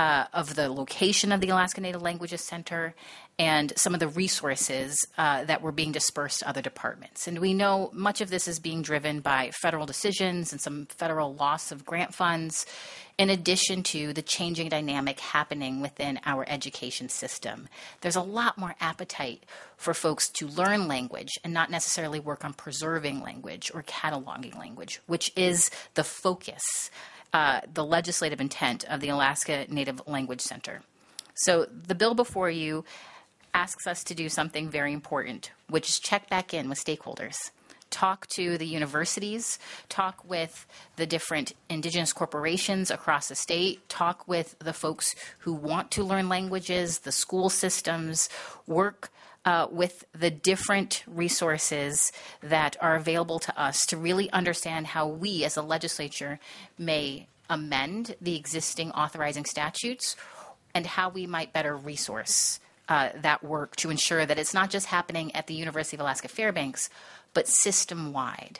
of the location of the Alaska Native Languages Center and some of the resources that were being dispersed to other departments. And we know much of this is being driven by federal decisions and some federal loss of grant funds, in addition to the changing dynamic happening within our education system. There's a lot more appetite for folks to learn language and not necessarily work on preserving language or cataloging language, which is the focus, the legislative intent of the Alaska Native Language Center. So the bill before you asks us to do something very important, which is check back in with stakeholders. Talk to the universities, talk with the different indigenous corporations across the state, talk with the folks who want to learn languages, the school systems, work with the different resources that are available to us to really understand how we as a legislature may amend the existing authorizing statutes and how we might better resource that work to ensure that it's not just happening at the University of Alaska Fairbanks, but system-wide.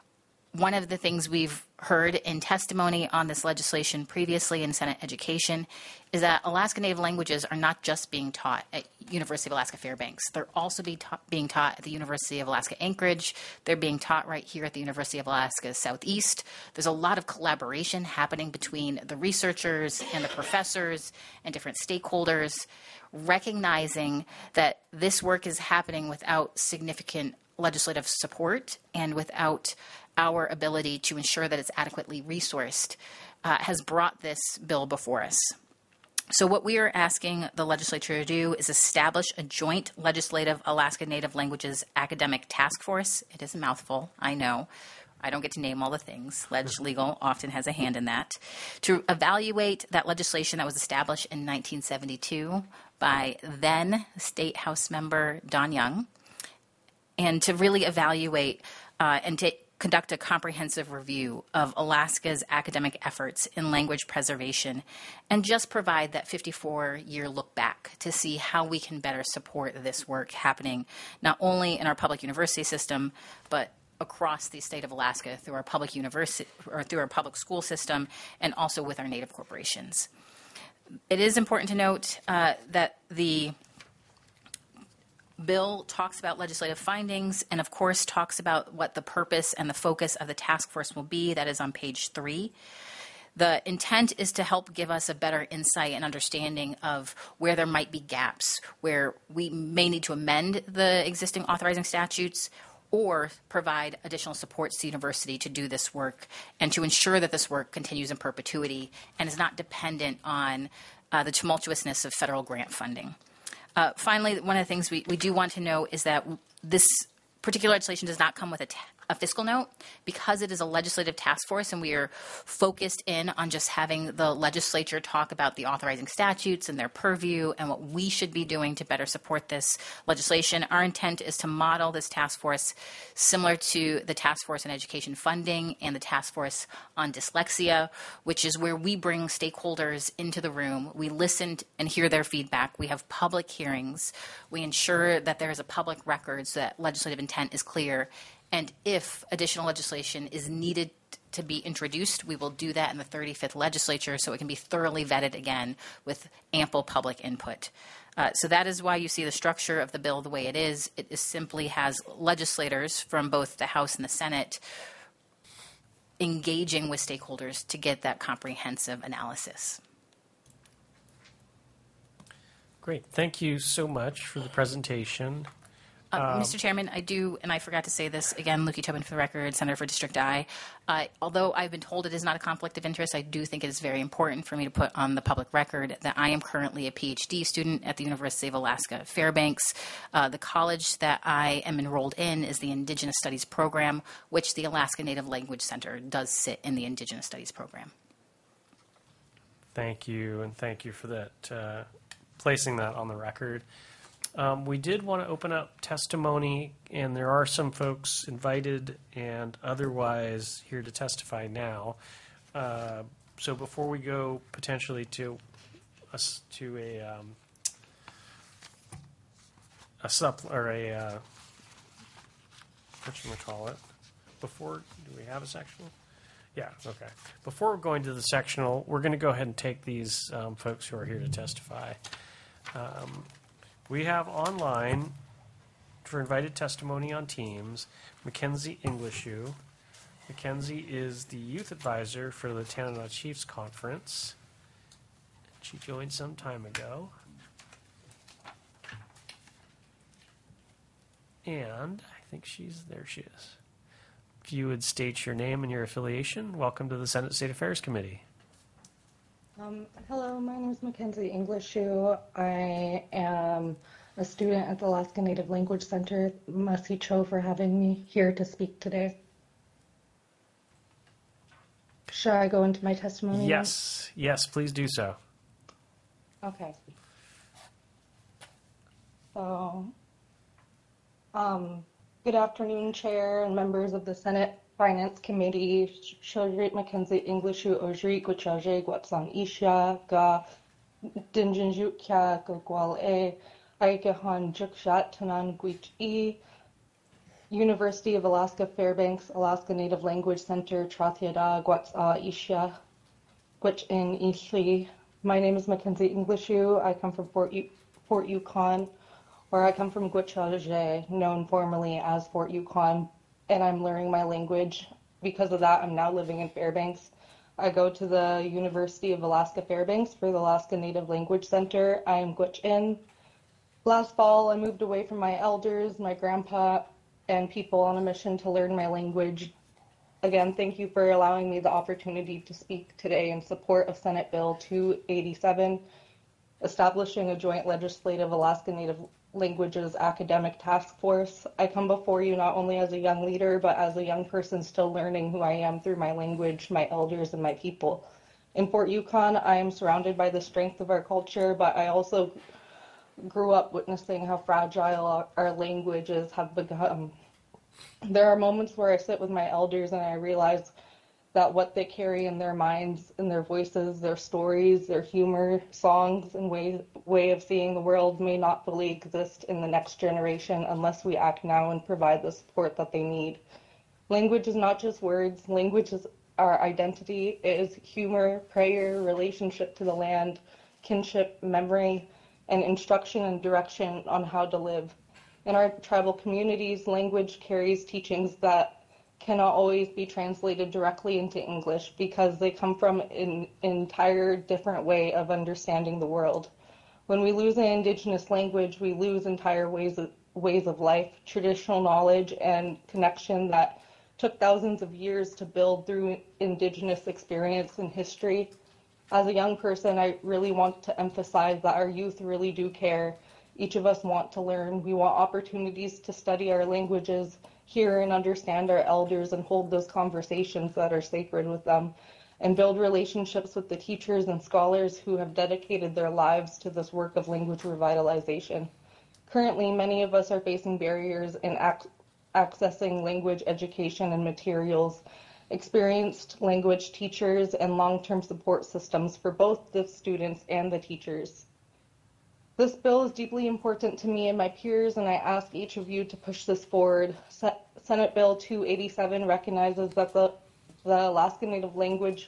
One of the things we've heard in testimony on this legislation previously in Senate Education is that Alaska Native languages are not just being taught at University of Alaska Fairbanks. They're also being taught at the University of Alaska Anchorage. They're being taught right here at the University of Alaska Southeast. There's a lot of collaboration happening between the researchers and the professors and different stakeholders, recognizing that this work is happening without significant legislative support and without our ability to ensure that it's adequately resourced, has brought this bill before us. So what we are asking the legislature to do is establish a joint legislative Alaska Native Languages academic task force. It is a mouthful, I know. I don't get to name all the things. Legal often has a hand in that. To evaluate that legislation that was established in 1972 by then State House member Don Young, and to really evaluate and to conduct a comprehensive review of Alaska's academic efforts in language preservation and just provide that 54-year look back to see how we can better support this work happening not only in our public university system, but across the state of Alaska through our public university or through our public school system and also with our Native corporations. It is important to note that the bill talks about legislative findings and, of course, talks about what the purpose and the focus of the task force will be. That is on page 3. The intent is to help give us a better insight and understanding of where there might be gaps, where we may need to amend the existing authorizing statutes or provide additional supports to the university to do this work and to ensure that this work continues in perpetuity and is not dependent on the tumultuousness of federal grant funding. Finally, one of the things we do want to know is that this particular legislation does not come with a fiscal note because it is a legislative task force and we are focused in on just having the legislature talk about the authorizing statutes and their purview and what we should be doing to better support this legislation. Our intent is to model this task force similar to the task force on education funding and the task force on dyslexia, which is where we bring stakeholders into the room. We listen and hear their feedback. We have public hearings. We ensure that there is a public record so that legislative intent is clear. And if additional legislation is needed to be introduced, we will do that in the 35th legislature so it can be thoroughly vetted again with ample public input. So that is why you see the structure of the bill the way it is. It simply has legislators from both the House and the Senate engaging with stakeholders to get that comprehensive analysis. Great. Thank you so much for the presentation. Mr. Chairman, I do, and I forgot to say this again, Lukey Tobin for the record, Senator for District I. Although I've been told it is not a conflict of interest, I do think it is very important for me to put on the public record that I am currently a PhD student at the University of Alaska Fairbanks. The college that I am enrolled in is the Indigenous Studies program, which the Alaska Native Language Center does sit in the Indigenous Studies program. Thank you, and thank you for that, placing that on the record. We did want to open up testimony, and there are some folks invited and otherwise here to testify now. So before we go potentially to a whatchamacallit? Before, do we have a sectional? Yeah, okay. Before going to the sectional, we're going to go ahead and take these folks who are here to testify. We have online, for invited testimony on Teams, Mackenzie Englishu. Mackenzie is the youth advisor for the Tanana Chiefs Conference. She joined some time ago. And I think there she is. If you would state your name and your affiliation, welcome to the Senate State Affairs Committee. Hello, my name is Mackenzie Englishu. I am a student at the Alaska Native Language Center. Masi Cho for having me here to speak today. Should I go into my testimony? Yes, please do so. Okay. So, good afternoon, Chair and members of the Senate Finance Committee. Shojrit Mackenzie Englishu Ojri Gwachaje Gwatsan Isha Ga Dinjinjukya Gagwal Aikehan Jukshat Tanan Gwich University of Alaska Fairbanks, Alaska Native Language Center, Trathiada Gwatsa Isha Gwich in Ishli. My name is Mackenzie Englishu. I come from Fort Yukon, or I come from Gwachaje, known formerly as Fort Yukon, and I'm learning my language. Because of that, I'm now living in Fairbanks. I go to the University of Alaska Fairbanks for the Alaska Native Language Center. I am Gwich'in. Last fall, I moved away from my elders, my grandpa, and people on a mission to learn my language. Again, thank you for allowing me the opportunity to speak today in support of Senate Bill 287, establishing a joint legislative Alaska Native Languages Academic Task Force. I come before you not only as a young leader, but as a young person still learning who I am through my language, my elders, and my people. In Fort Yukon, I am surrounded by the strength of our culture, but I also grew up witnessing how fragile our languages have become. There are moments where I sit with my elders and I realize that what they carry in their minds, in their voices, their stories, their humor, songs, and way of seeing the world may not fully exist in the next generation unless we act now and provide the support that they need. Language is not just words. Language is our identity. It is humor, prayer, relationship to the land, kinship, memory, and instruction and direction on how to live. In our tribal communities, language carries teachings that cannot always be translated directly into English because they come from an entire different way of understanding the world. When we lose an indigenous language, we lose entire ways of life, traditional knowledge, and connection that took thousands of years to build through indigenous experience and history. As a young person, I really want to emphasize that our youth really do care. Each of us want to learn. We want opportunities to study our languages, hear and understand our elders, and hold those conversations that are sacred with them, and build relationships with the teachers and scholars who have dedicated their lives to this work of language revitalization. Currently, many of us are facing barriers in accessing language education and materials, experienced language teachers, and long-term support systems for both the students and the teachers. This bill is deeply important to me and my peers, and I ask each of you to push this forward. Senate Bill 287 recognizes that the Alaska Native languages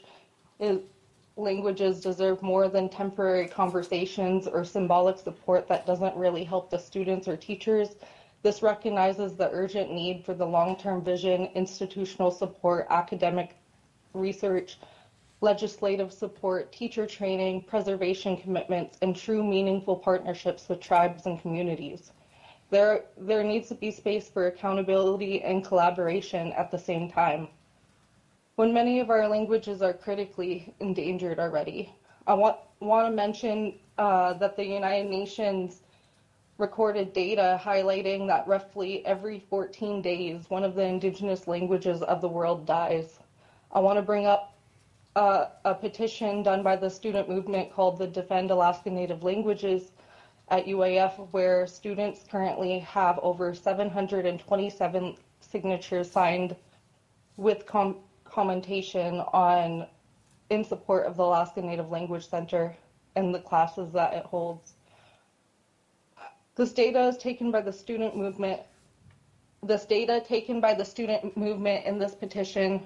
deserve more than temporary conversations or symbolic support that doesn't really help the students or teachers. This recognizes the urgent need for the long-term vision, institutional support, academic research, legislative support, teacher training, preservation commitments, and true meaningful partnerships with tribes and communities. There needs to be space for accountability and collaboration at the same time. When many of our languages are critically endangered already, I want to mention that the United Nations recorded data highlighting that roughly every 14 days, one of the indigenous languages of the world dies. I want to bring up a petition done by the student movement called the Defend Alaska Native Languages at UAF, where students currently have over 727 signatures signed with commentation in support of the Alaska Native Language Center and the classes that it holds. This data is taken by the student movement. This data taken by the student movement in this petition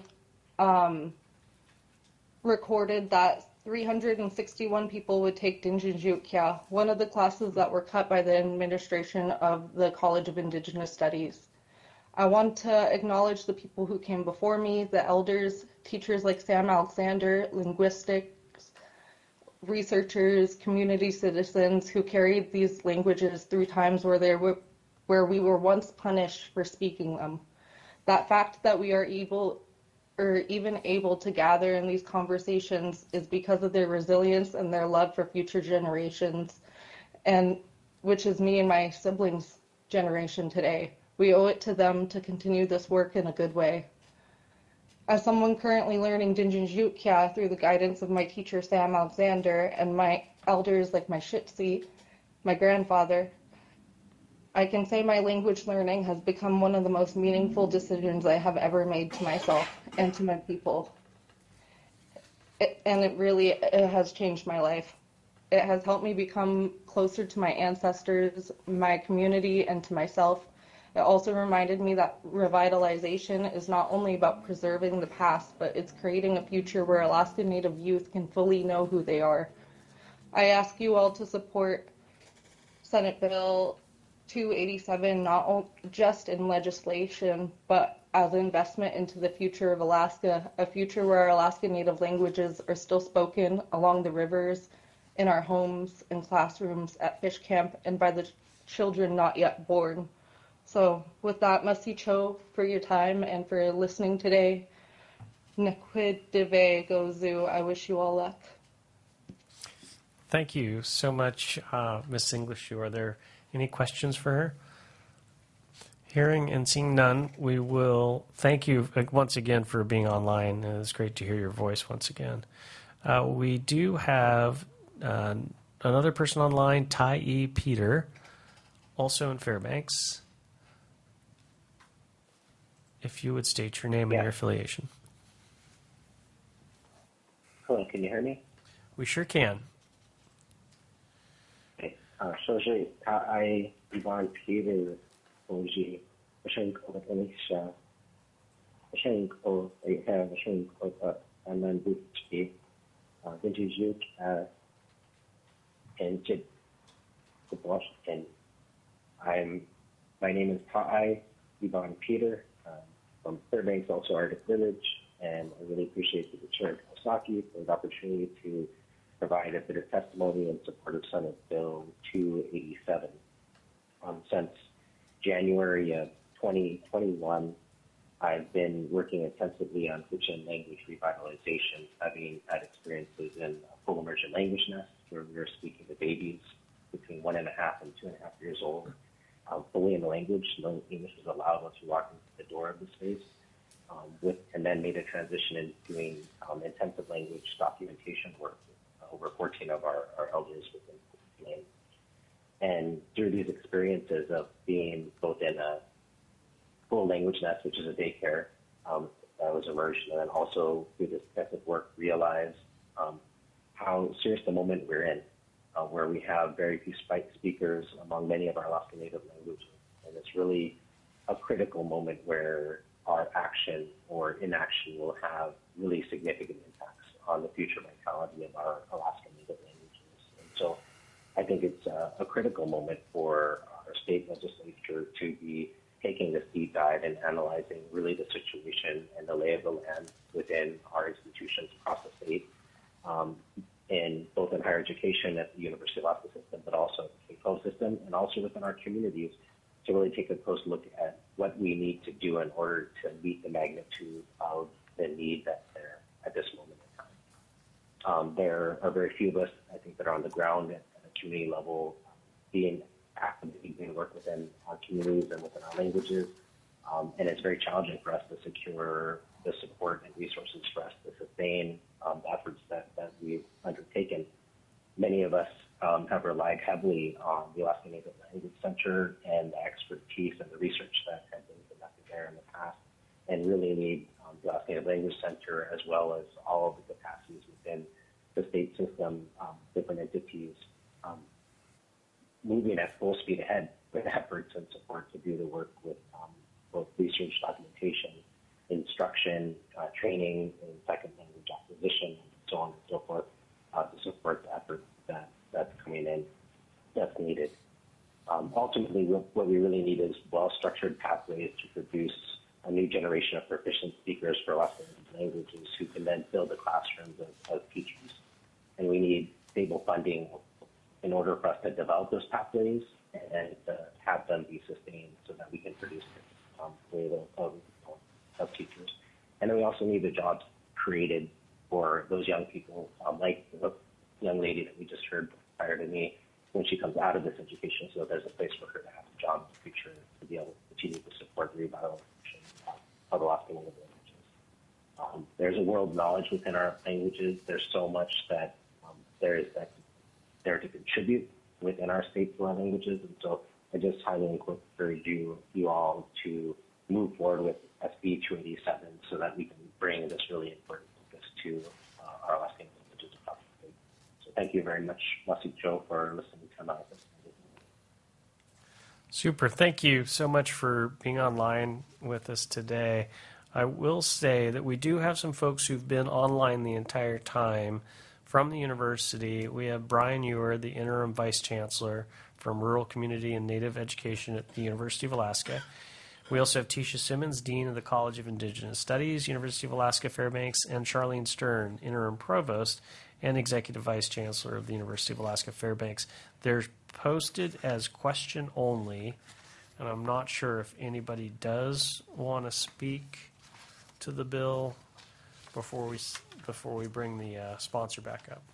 recorded that 361 people would take Dinjinjukia, one of the classes that were cut by the administration of the College of Indigenous Studies. I want to acknowledge the people who came before me, the elders, teachers like Sam Alexander, linguistics, researchers, community citizens who carried these languages through times where we were once punished for speaking them. That fact that we are even able to gather in these conversations is because of their resilience and their love for future generations, and which is me and my siblings' generation today. We owe it to them to continue this work in a good way. As someone currently learning Dinjinjukia through the guidance of my teacher Sam Alexander and my elders like my Shitsi, my grandfather, I can say my language learning has become one of the most meaningful decisions I have ever made to myself and to my people. It has changed my life. It has helped me become closer to my ancestors, my community, and to myself. It also reminded me that revitalization is not only about preserving the past, but it's creating a future where Alaska Native youth can fully know who they are. I ask you all to support Senate Bill 287, not just in legislation, but as an investment into the future of Alaska, a future where our Alaska Native languages are still spoken along the rivers, in our homes, in classrooms, at fish camp, and by the children not yet born. So with that, Masi Cho for your time and for listening today. Nekwid Dive Gozu, I wish you all luck. Thank you so much, Ms. English. Are there any questions for her? Hearing and seeing none, we will thank you once again for being online. It's great to hear your voice once again. We do have another person online, Tai E. Peter, also in Fairbanks. If you would state your name and your affiliation. Hello, can you hear me? We sure can. Okay. So, I Ivan Peter, Oji, Washenko, Anisha, Washenko, I have Washenko, Anan Buchi, Vintage and Jid Washington. My name is Tai Ivan Peter. From Fairbanks, also Arctic Village, and I really appreciate the Chair Kawasaki for the opportunity to provide a bit of testimony in support of Senate Bill 287. Since January of 2021, I've been working intensively on Gwich'in language revitalization, having had experiences in full immersion language nests where we were speaking to babies between 1.5 and 2.5 years old. Fully in the language, no English was allowed once we walked into the door of the space, and then made a transition into doing intensive language documentation work with over 14 of our elders within the land. And through these experiences of being both in a full language nest, which is a daycare, that was immersion, and then also through this intensive work, realize how serious the moment we're in. Where we have very few speakers among many of our Alaska Native languages. And it's really a critical moment where our action or inaction will have really significant impacts on the future vitality of our Alaska Native languages. And so I think it's a critical moment for our state legislature to be taking this deep dive and analyzing really the situation and the lay of the land within our institutions across the state, in both in higher education at the University of Alaska system, but also at the K-12 system, and also within our communities, to really take a close look at what we need to do in order to meet the magnitude of the need that's there at this moment in time. There are very few of us, I think, that are on the ground at a community level, being actively doing work within our communities and within our languages, and it's very challenging for us to secure the support and resources for us to sustain the efforts that we've undertaken. Many of us have relied heavily on the Alaska Native Language Center and the expertise and the research that had been conducted there in the past, and really need the Alaska Native Language Center, as well as all of the capacities within the state system, different entities, moving at full speed ahead with efforts and support to do the work with both research, documentation, instruction, training, and second language acquisition, and so on and so forth, to support the effort that's coming in, that's needed. Ultimately, what we really need is well-structured pathways to produce a new generation of proficient speakers for Alaska languages who can then fill the classrooms of teachers. And we need stable funding in order for us to develop those pathways and to have them be sustained so that we can produce a wave of teachers. And then we also need the jobs created for those young people, like the young lady that we just heard prior to me, when she comes out of this education, so there's a place for her to have a job in the future to be able to continue to support the revitalization of Alaska Native languages. There's a world of knowledge within our languages. There's so much that there to contribute within our state to our languages, and so I just highly encourage you all to move forward with SB 287 so that we can bring this really important focus to our Alaska languages across the state. So thank you very much, Masik Joe, for listening to my Super. Thank you so much for being online with us today. I will say that we do have some folks who've been online the entire time from the university. We have Brian Ewer, the interim vice chancellor from Rural Community and Native Education at the University of Alaska. We also have Tisha Simmons, dean of the College of Indigenous Studies, University of Alaska Fairbanks, and Charlene Stern, interim provost and executive vice chancellor of the University of Alaska Fairbanks. They're posted as question only, and I'm not sure if anybody does want to speak to the bill before we bring the sponsor back up.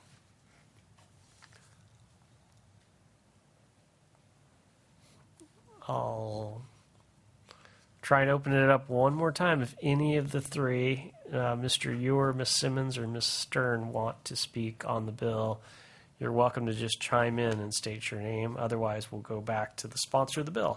I'll try and open it up one more time. If any of the three, Mr. Ewer, Ms. Simmons, or Ms. Stern, want to speak on the bill, you're welcome to just chime in and state your name. Otherwise, we'll go back to the sponsor of the bill.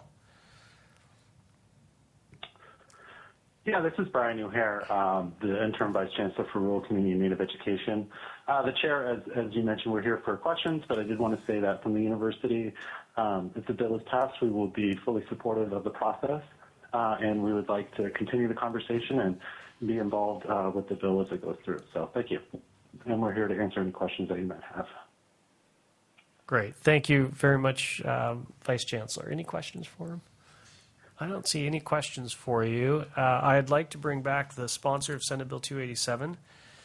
Yeah, this is Brian O'Hare, the interim vice chancellor for Rural Community and Native Education. The chair, as you mentioned, we're here for questions, but I did want to say that from the university, if the bill is passed, we will be fully supportive of the process, and we would like to continue the conversation and be involved with the bill as it goes through. So thank you. And we're here to answer any questions that you might have. Great. Thank you very much, Vice Chancellor. Any questions for him? I don't see any questions for you. I'd like to bring back the sponsor of Senate Bill 287,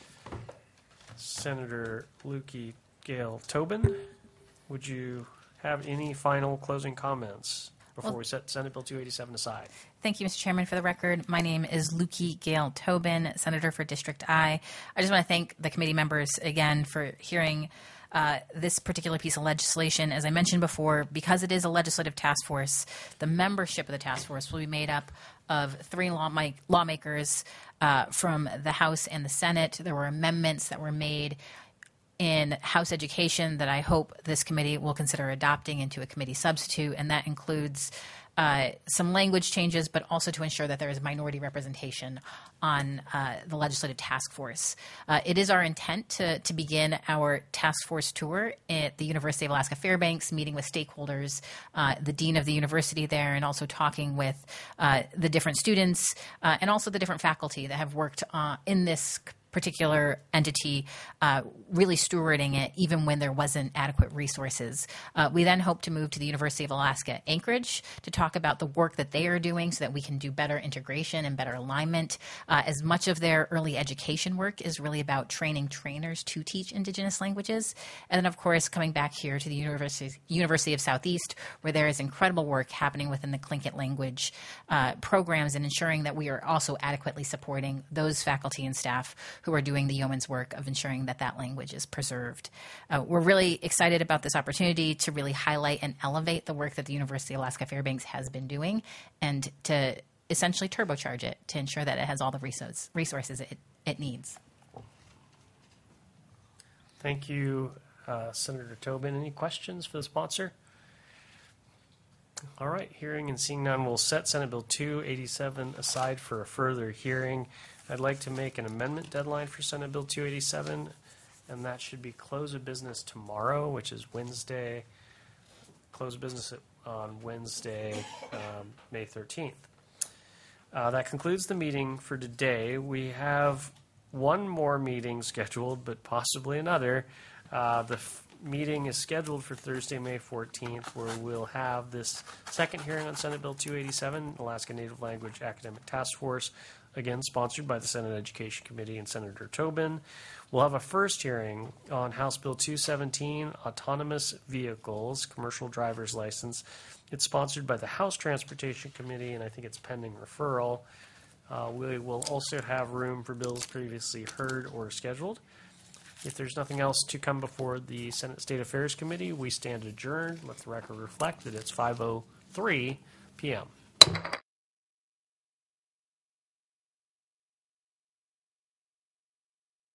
Senator Lukey Gale Tobin. Would you have any final closing comments before we set Senate Bill 287 aside? Thank you, Mr. Chairman. For the record, my name is Lukey Gale Tobin, Senator for District I. I just want to thank the committee members again for hearing this particular piece of legislation. As I mentioned before, because it is a legislative task force, the membership of the task force will be made up of three lawmakers from the House and the Senate. There were amendments that were made in House Education that I hope this committee will consider adopting into a committee substitute, and that includes some language changes, but also to ensure that there is minority representation on the legislative task force. It is our intent to begin our task force tour at the University of Alaska Fairbanks, meeting with stakeholders, the dean of the university there, and also talking with the different students and also the different faculty that have worked in this particular entity really stewarding it even when there wasn't adequate resources. We then hope to move to the University of Alaska Anchorage to talk about the work that they are doing so that we can do better integration and better alignment. As much of their early education work is really about training trainers to teach Indigenous languages. And then, of course, coming back here to the University of Southeast, where there is incredible work happening within the Tlingit language programs and ensuring that we are also adequately supporting those faculty and staff who are doing the yeoman's work of ensuring that that language is preserved. We're really excited about this opportunity to really highlight and elevate the work that the University of Alaska Fairbanks has been doing and to essentially turbocharge it to ensure that it has all the resources it needs. Thank you, Senator Tobin. Any questions for the sponsor? All right, hearing and seeing none, we'll set Senate Bill 287 aside for a further hearing. I'd like to make an amendment deadline for Senate Bill 287, and that should be close of business tomorrow, which is Wednesday. Close of business on Wednesday, May 13th. That concludes the meeting for today. We have one more meeting scheduled, but possibly another. The meeting is scheduled for Thursday, May 14th, where we'll have this second hearing on Senate Bill 287, Alaska Native Language Academic Task Force, again sponsored by the Senate Education Committee and Senator Tobin. We'll have a first hearing on House Bill 217, Autonomous Vehicles, Commercial Driver's License. It's sponsored by the House Transportation Committee, and I think it's pending referral. We will also have room for bills previously heard or scheduled. If there's nothing else to come before the Senate State Affairs Committee, we stand adjourned. Let the record reflect that it's 5:03 p.m.